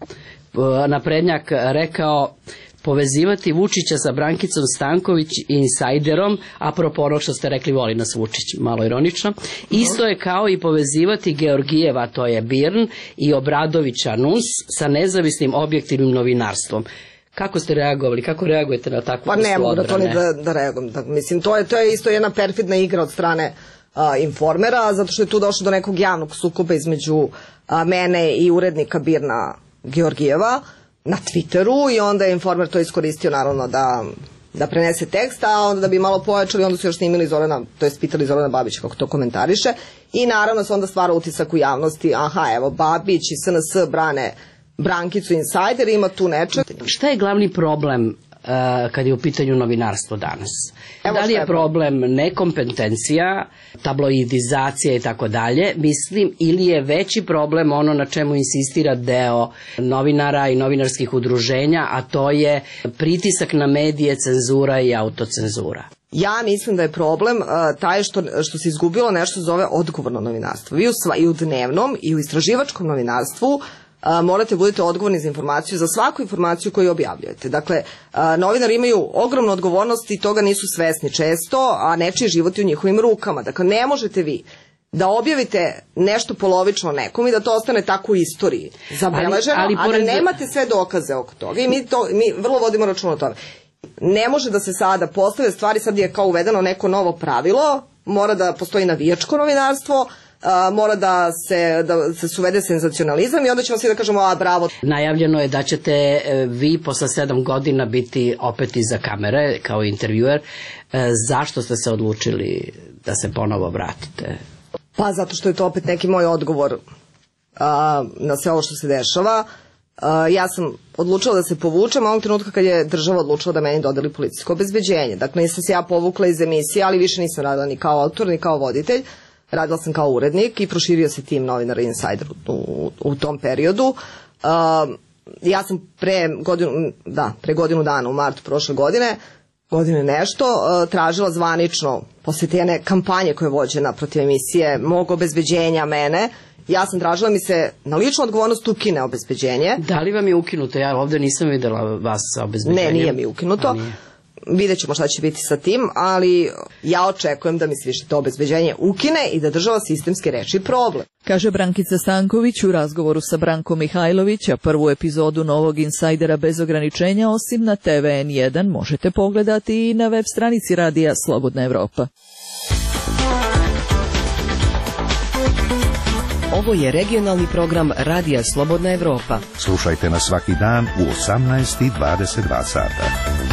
naprednjak, rekao povezivati Vučića sa Brankicom Stanković i Insajderom, apropo ono što ste rekli voli nas Vučić, malo ironično, isto je kao i povezivati Georgijeva, to je Birn, i Obradovića Nuns sa nezavisnim objektivnim novinarstvom. Kako ste reagovali? Kako reagujete na takvu odbrane? Pa ne mogu da to ni da, da reagujem. Da, mislim, to je, to je isto jedna perfidna igra od strane a, Informera, zato što je tu došlo do nekog javnog sukoba između a, mene i urednika Birna Georgijeva na Twitteru i onda je Informer to iskoristio naravno da, da prenese tekst, a onda da bi malo pojačali, onda su još snimili Zorana, to jest pitali Zorana Babića kako to komentariše i naravno se onda stvara utisak u javnosti, aha, evo, Babić i S N S brane Brankicu Insider, ima tu nečeg. Šta je glavni problem uh, kad je u pitanju novinarstvo danas? Evo, da li je, je problem nekompetencija, tabloidizacija i tako dalje, mislim, ili je veći problem ono na čemu insistira deo novinara i novinarskih udruženja, a to je pritisak na medije, cenzura i autocenzura? Ja mislim da je problem uh, taj što, što se izgubilo nešto zove odgovorno novinarstvo. Vi u sva, i u dnevnom i u istraživačkom novinarstvu A, morate budete odgovorni za informaciju, za svaku informaciju koju objavljujete. Dakle, a, novinari imaju ogromnu odgovornost i toga nisu svesni često, a nečiji život je u njihovim rukama. Dakle, ne možete vi da objavite nešto polovično nekom i da to ostane tako u istoriji zabeleženo, ali, ali pored... a da nemate sve dokaze oko toga. I mi, to, mi vrlo vodimo računa o tome. Ne može da se sada postave stvari, sad je kao uvedeno neko novo pravilo, mora da postoji navijačko novinarstvo, a, mora da se, da se suvede senzacionalizam i onda ćemo svi da kažemo, a bravo. Najavljeno je da ćete e, vi posle sedam godina biti opet iza kamere kao intervjuer. E, zašto ste se odlučili da se ponovo vratite? Pa zato što je to opet neki moj odgovor a, na sve ovo što se dešava. A, ja sam odlučila da se povučem onog trenutka kad je država odlučila da meni dodeli policijsko obezbeđenje. Dakle, nisam se ja povukla iz emisije, ali više nisam radila ni kao autor, ni kao voditelj. Radila sam kao urednik i proširio se tim novinara Insider u, u, u tom periodu. A, ja sam pre godinu, da, pre godinu dana u martu prošle godine, godine nešto, a, tražila zvanično posle te jedne kampanje koja je vođena protiv emisije mog obezbeđenja mene. Ja sam tražila mi se na ličnu odgovornost ukine obezbeđenje. Da li vam je ukinuto? Ja ovde nisam videla vas sa obezbeđenjem. Ne, nije mi ukinuto. Vidjet ćemo šta će biti sa tim, ali ja očekujem da mi se više to obezbeđenje ukine i da država sistemski reši problem. Kaže Brankica Stanković u razgovoru sa Brankom Mihajlović, a prvu epizodu novog Insajdera bez ograničenja osim na te ve en jedan možete pogledati i na web stranici radija Slobodna Evropa. Ovo je regionalni program Radija Slobodna Evropa. Slušajte nas svaki dan u osamnaest i dvadeset dva sata.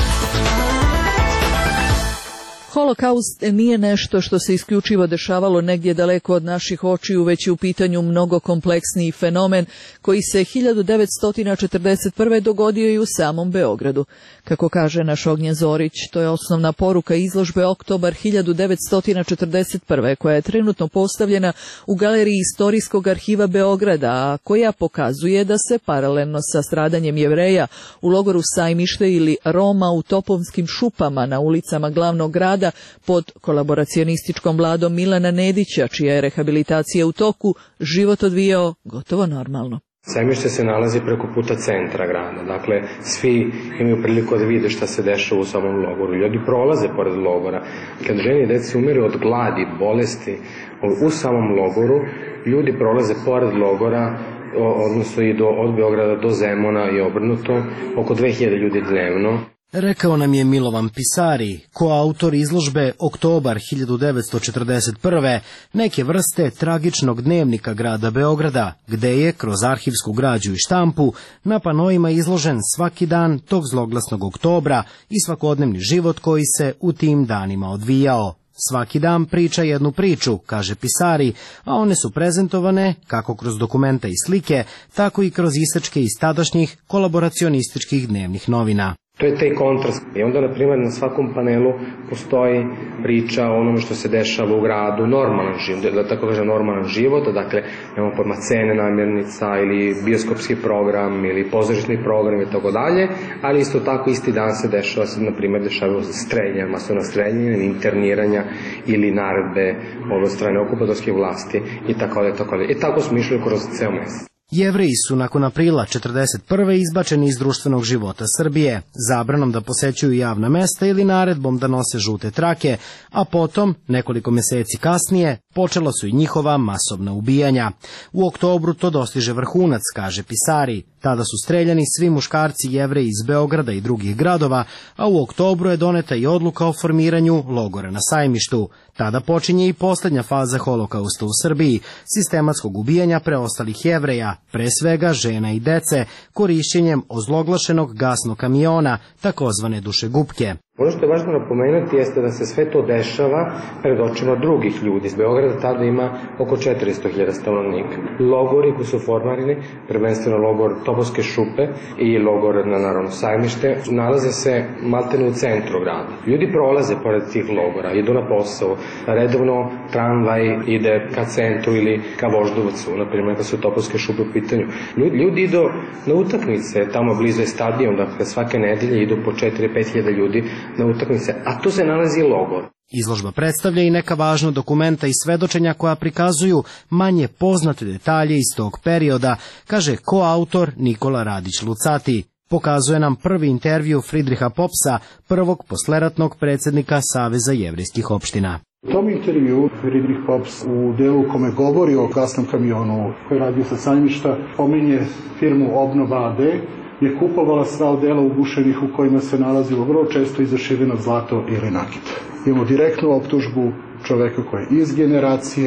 Holokaust nije nešto što se isključivo dešavalo negdje daleko od naših očiju, već je u pitanju mnogo kompleksniji fenomen koji se hiljadu devetsto četrdeset prve dogodio i u samom Beogradu. Kako kaže naš Ognjen Zorić, to je osnovna poruka izložbe Oktobar hiljadu devetsto četrdeset prve koja je trenutno postavljena u Galeriji Istorijskog arhiva Beograda, a koja pokazuje da se paralelno sa stradanjem Jevreja u logoru Sajmište ili Roma u Topovskim šupama na ulicama glavnog grada pod kolaboracionističkom vladom Milana Nedića, čija je rehabilitacija u toku, život odvijao gotovo normalno. Sajmište se nalazi preko puta centra grada, dakle svi imaju priliku da vide šta se dešava u samom logoru. Ljudi prolaze pored logora. Kad žene i deci umiru od gladi, bolesti u samom logoru, ljudi prolaze pored logora, odnosno i do, od Beograda do Zemuna i obrnuto, oko dve hiljade ljudi dnevno. Rekao nam je Milovan Pisari, koautor izložbe Oktobar hiljadu devetsto četrdeset prve, neke vrste tragičnog dnevnika grada Beograda, gde je, kroz arhivsku građu i štampu, na panoima izložen svaki dan tog zloglasnog oktobra i svakodnevni život koji se u tim danima odvijao. Svaki dan priča jednu priču, kaže Pisari, a one su prezentovane kako kroz dokumenta i slike, tako i kroz isečke iz tadašnjih kolaboracionističkih dnevnih novina. To je taj kontrast. I onda, na primjer, na svakom panelu postoji priča o onome što se dešava u gradu, normalan život, da tako kažem normalan život, dakle, nemamo pojma cene namirnica ili bioskopski program ili pozorišni program i tako dalje, ali isto tako isti dan se dešava, se, na primjer, dešavaju strelja, masovna streljenja, interniranja ili naredbe od strane okupatorske vlasti i tako dalje, tako dalje. I tako smo išli kroz ceo mesec. Jevreji su nakon aprila četrdeset prve izbačeni iz društvenog života Srbije, zabranom da posećuju javna mesta ili naredbom da nose žute trake, a potom, nekoliko meseci kasnije, počela su i njihova masovna ubijanja. U oktobru to dostiže vrhunac, kaže Pisari. Tada su streljani svi muškarci Jevreji iz Beograda i drugih gradova, a u oktobru je doneta i odluka o formiranju logora na Sajmištu. Tada počinje i poslednja faza holokausta u Srbiji, sistematskog ubijanja preostalih Jevreja, pre svega žena i dece, korišćenjem ozloglašenog gasnog kamiona, takozvane dušegupke. Ono što je važno napomenuti jeste da se sve to dešava pred očima drugih ljudi. Iz Beograda tada ima oko četiristo hiljada stanovnika. Logori koji su formirani, prvenstveno logor Topovske šupe i logor na naravno Sajmište, nalaze se maltene u centru grada. Ljudi prolaze pored tih logora, idu na posao, redovno tramvaj ide ka centru ili ka Voždovcu, na primjer kad su Topovske šupe u pitanju. Ljudi, ljudi idu na utakmice, tamo blizu je stadion, dakle svake nedelje idu po četiri do pet hiljada ljudi na utakmice, a tu se nalazi logor. Izložba predstavlja i neka važna dokumenta i svedočenja koja prikazuju manje poznate detalje iz tog perioda, kaže koautor Nikola Radić-Lucati. Pokazuje nam prvi intervju Fridriha Popsa, prvog posleratnog predsjednika Saveza jevrejskih opština. U tom intervju Fridrih Pops u delu u kome govori o gasnom kamionu koji radi sa Sajmišta, pominje firmu Obnova a de, je kupovala sva odela ugušenih u kojima se nalazilo vrlo često izašiveno zlato ili nakit. Imamo direktnu optužbu čoveka koji je iz generacije,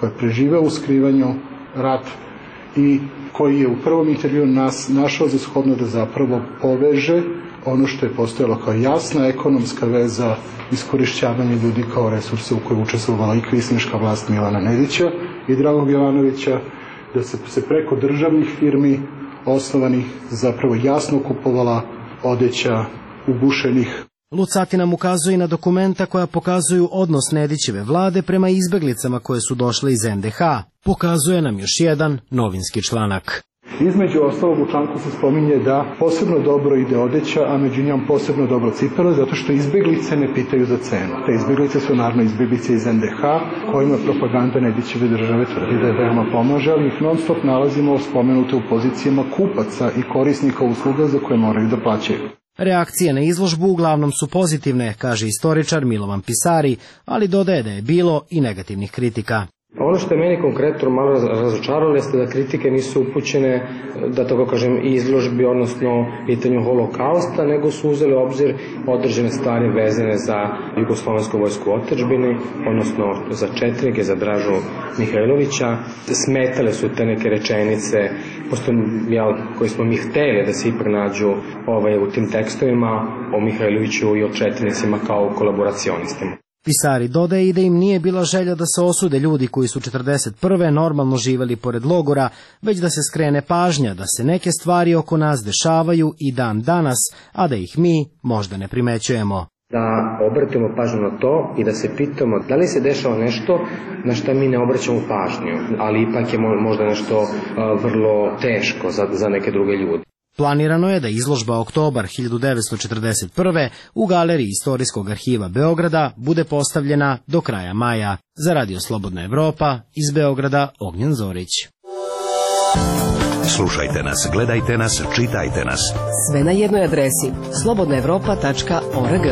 koji je preživeo u skrivanju rat i koji je u prvom intervju nas našao za shodno da zapravo poveže ono što je postojalo kao jasna ekonomska veza iskorišćavanja ljudi kao resursa u kojoj učestvovala i kvislinška vlast Milana Nedića i Dragog Jovanovića, da se, se preko državnih firmi osnovanih zapravo jasno kupovala odeća ugušenih. Lucati nam ukazuje na dokumenta koja pokazuju odnos Nedićeve vlade prema izbeglicama koje su došle iz en de ha. Pokazuje nam još jedan novinski članak. Između ostalog u članku se spominje da posebno dobro ide odeća, a među njom posebno dobro cipele, zato što izbeglice ne pitaju za cenu. Te izbeglice su naravno izbeglice iz en de ha, kojima propaganda Nedićeve države tvrdi da je veoma pomaže, ali ih non stop nalazimo spomenute u pozicijama kupaca i korisnika usluga za koje moraju da plaćaju. Reakcije na izložbu uglavnom su pozitivne, kaže istoričar Milovan Pisari, ali dodaje da je bilo i negativnih kritika. Ono što je meni konkretno malo razočaralo jeste da kritike nisu upućene, da tako kažem, izložbi, odnosno pitanju holokausta, nego su uzeli obzir određene stvari vezane za jugoslovensku vojsku u otadžbini, odnosno za četnike, za Dražu Mihajlovića. Smetale su te neke rečenice, posto, jel, koji smo mi hteli da se ipak nađu ovaj, u tim tekstovima o Mihajloviću i o četnicima kao kolaboracionistima. Pisari dodaje i da im nije bila želja da se osude ljudi koji su četrdeset prve normalno živeli pored logora, već da se skrene pažnja da se neke stvari oko nas dešavaju i dan danas, a da ih mi možda ne primećujemo. Da obratimo pažnju na to i da se pitamo da li se dešava nešto na što mi ne obraćamo pažnju, ali ipak je možda nešto uh, vrlo teško za, za neke druge ljude. Planirano je da izložba Oktobar hiljadu devetsto četrdeset prve u Galeriji Istorijskog arhiva Beograda bude postavljena do kraja maja. Za Radio Slobodna Evropa, iz Beograda, Ognjen Zorić. Slušajte nas, gledajte nas, čitajte nas. Sve na jednoj adresi slobodna evropa tačka org.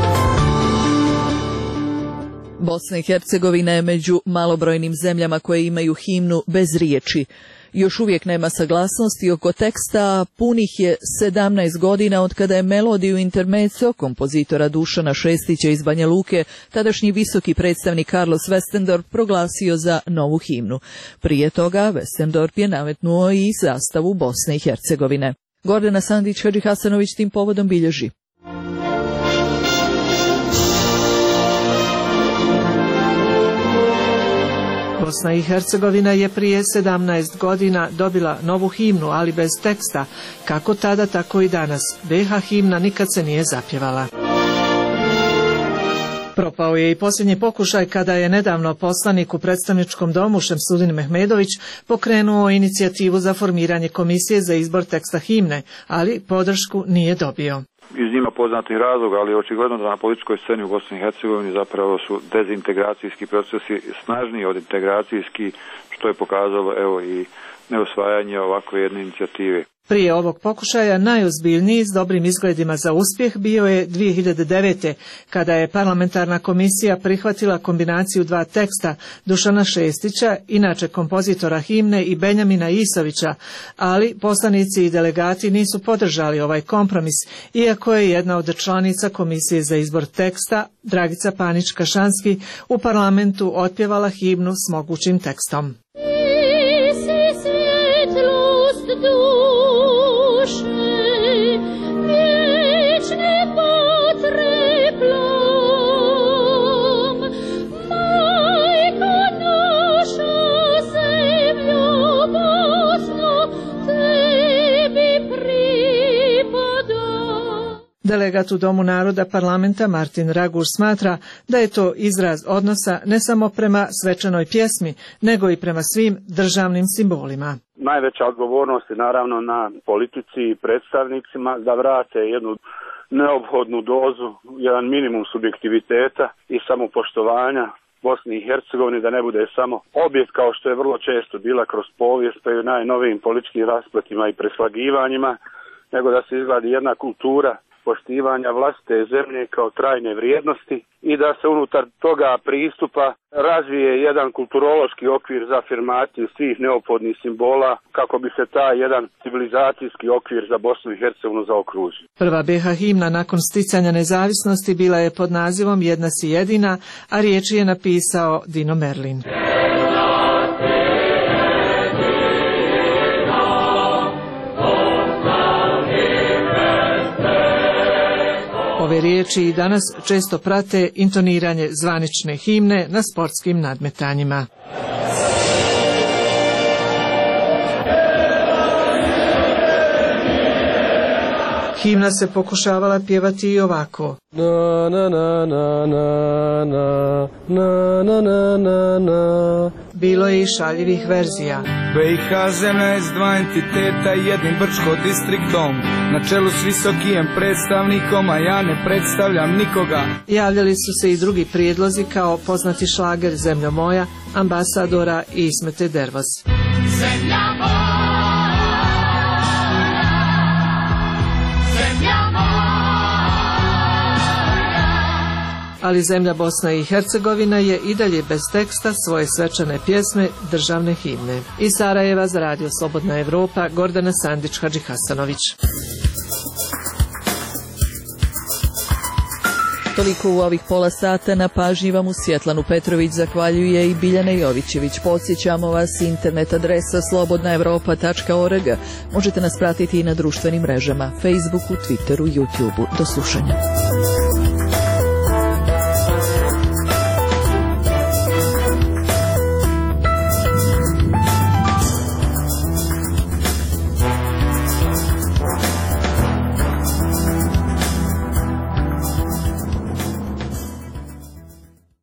Bosna i Hercegovina je među malobrojnim zemljama koje imaju himnu bez riječi. Još uvijek nema saglasnosti oko teksta, punih je sedamnaest godina od kada je melodiju intermezzo kompozitora Dušana Šestića iz Banja Luke tadašnji visoki predstavnik Carlos Westendorp proglasio za novu himnu. Prije toga Westendorp je nametnuo i zastavu Bosne i Hercegovine. Gordana Sandić Hadži Hasanović tim povodom bilježi. Bosna i Hercegovina je prije sedamnaest godina dobila novu himnu, ali bez teksta. Kako tada, tako i danas. be ha himna nikad se nije zapjevala. Propao je i posljednji pokušaj kada je nedavno poslanik u predstavničkom domu Šemsudin Mehmedović pokrenuo inicijativu za formiranje komisije za izbor teksta himne, ali podršku nije dobio. Iz njima poznatih razloga, ali očigledno da na političkoj sceni u Bosni i Hercegovini zapravo su dezintegracijski procesi snažniji od integracijski, što je pokazalo evo i neusvajanje ovakve jedne inicijative. Prije ovog pokušaja najozbiljniji s dobrim izgledima za uspjeh bio je dvije hiljade devete. kada je parlamentarna komisija prihvatila kombinaciju dva teksta Dušana Šestića, inače kompozitora himne, i Benjamina Isovića, ali poslanici i delegati nisu podržali ovaj kompromis, iako je jedna od članica komisije za izbor teksta, Dragica Panić-Kašanski, u parlamentu otpjevala himnu s mogućim tekstom. Delegat u Domu naroda parlamenta Martin Raguš smatra da je to izraz odnosa ne samo prema svečanoj pjesmi, nego i prema svim državnim simbolima. Najveća odgovornost je naravno na politici i predstavnicima da vrate jednu neophodnu dozu, jedan minimum subjektiviteta i samopoštovanja Bosni i Hercegovini, da ne bude samo objekt kao što je vrlo često bila kroz povijest, pa i u najnovijim političkim raspletima i preslagivanjima, nego da se izgradi jedna kultura poštivanja vlastite zemlje kao trajne vrijednosti i da se unutar toga pristupa razvije jedan kulturološki okvir za afirmaciju svih neophodnih simbola kako bi se taj jedan civilizacijski okvir za Bosnu i Hercegovinu zaokružio. Prva be ha himna nakon sticanja nezavisnosti bila je pod nazivom Jedna si jedina, a riječi je napisao Dino Merlin. riječi i danas često prate intoniranje zvanične himne na sportskim nadmetanjima. Himna se pokušavala pjevati i ovako. Na na na na na na na na na na na. Bilo je i šaljivih verzija. B i H zemlja je s dva entiteta i jednim Brčko distriktom, na čelu s visokijem predstavnikom, a ja ne predstavljam nikoga. Javljali su se i drugi prijedlozi kao poznati šlager Zemljo moja, Ambasadora i Ismete Dervoz. Zemlja moja. Ali zemlja Bosna i Hercegovina je i dalje bez teksta svoje svečane pjesme, državne himne. Iz Sarajeva za Radio Slobodna Evropa, Gordana Sandić-Hadžihasanović. Toliko u ovih pola sata. Na pažnji vam u Svjetlanu Petrović zahvaljuje i Biljana Jovićević. Podsjećamo vas, internet adresa slobodna evropa tačka org. Možete nas pratiti i na društvenim mrežama, Facebooku, Twitteru, YouTubeu. Do slušanja.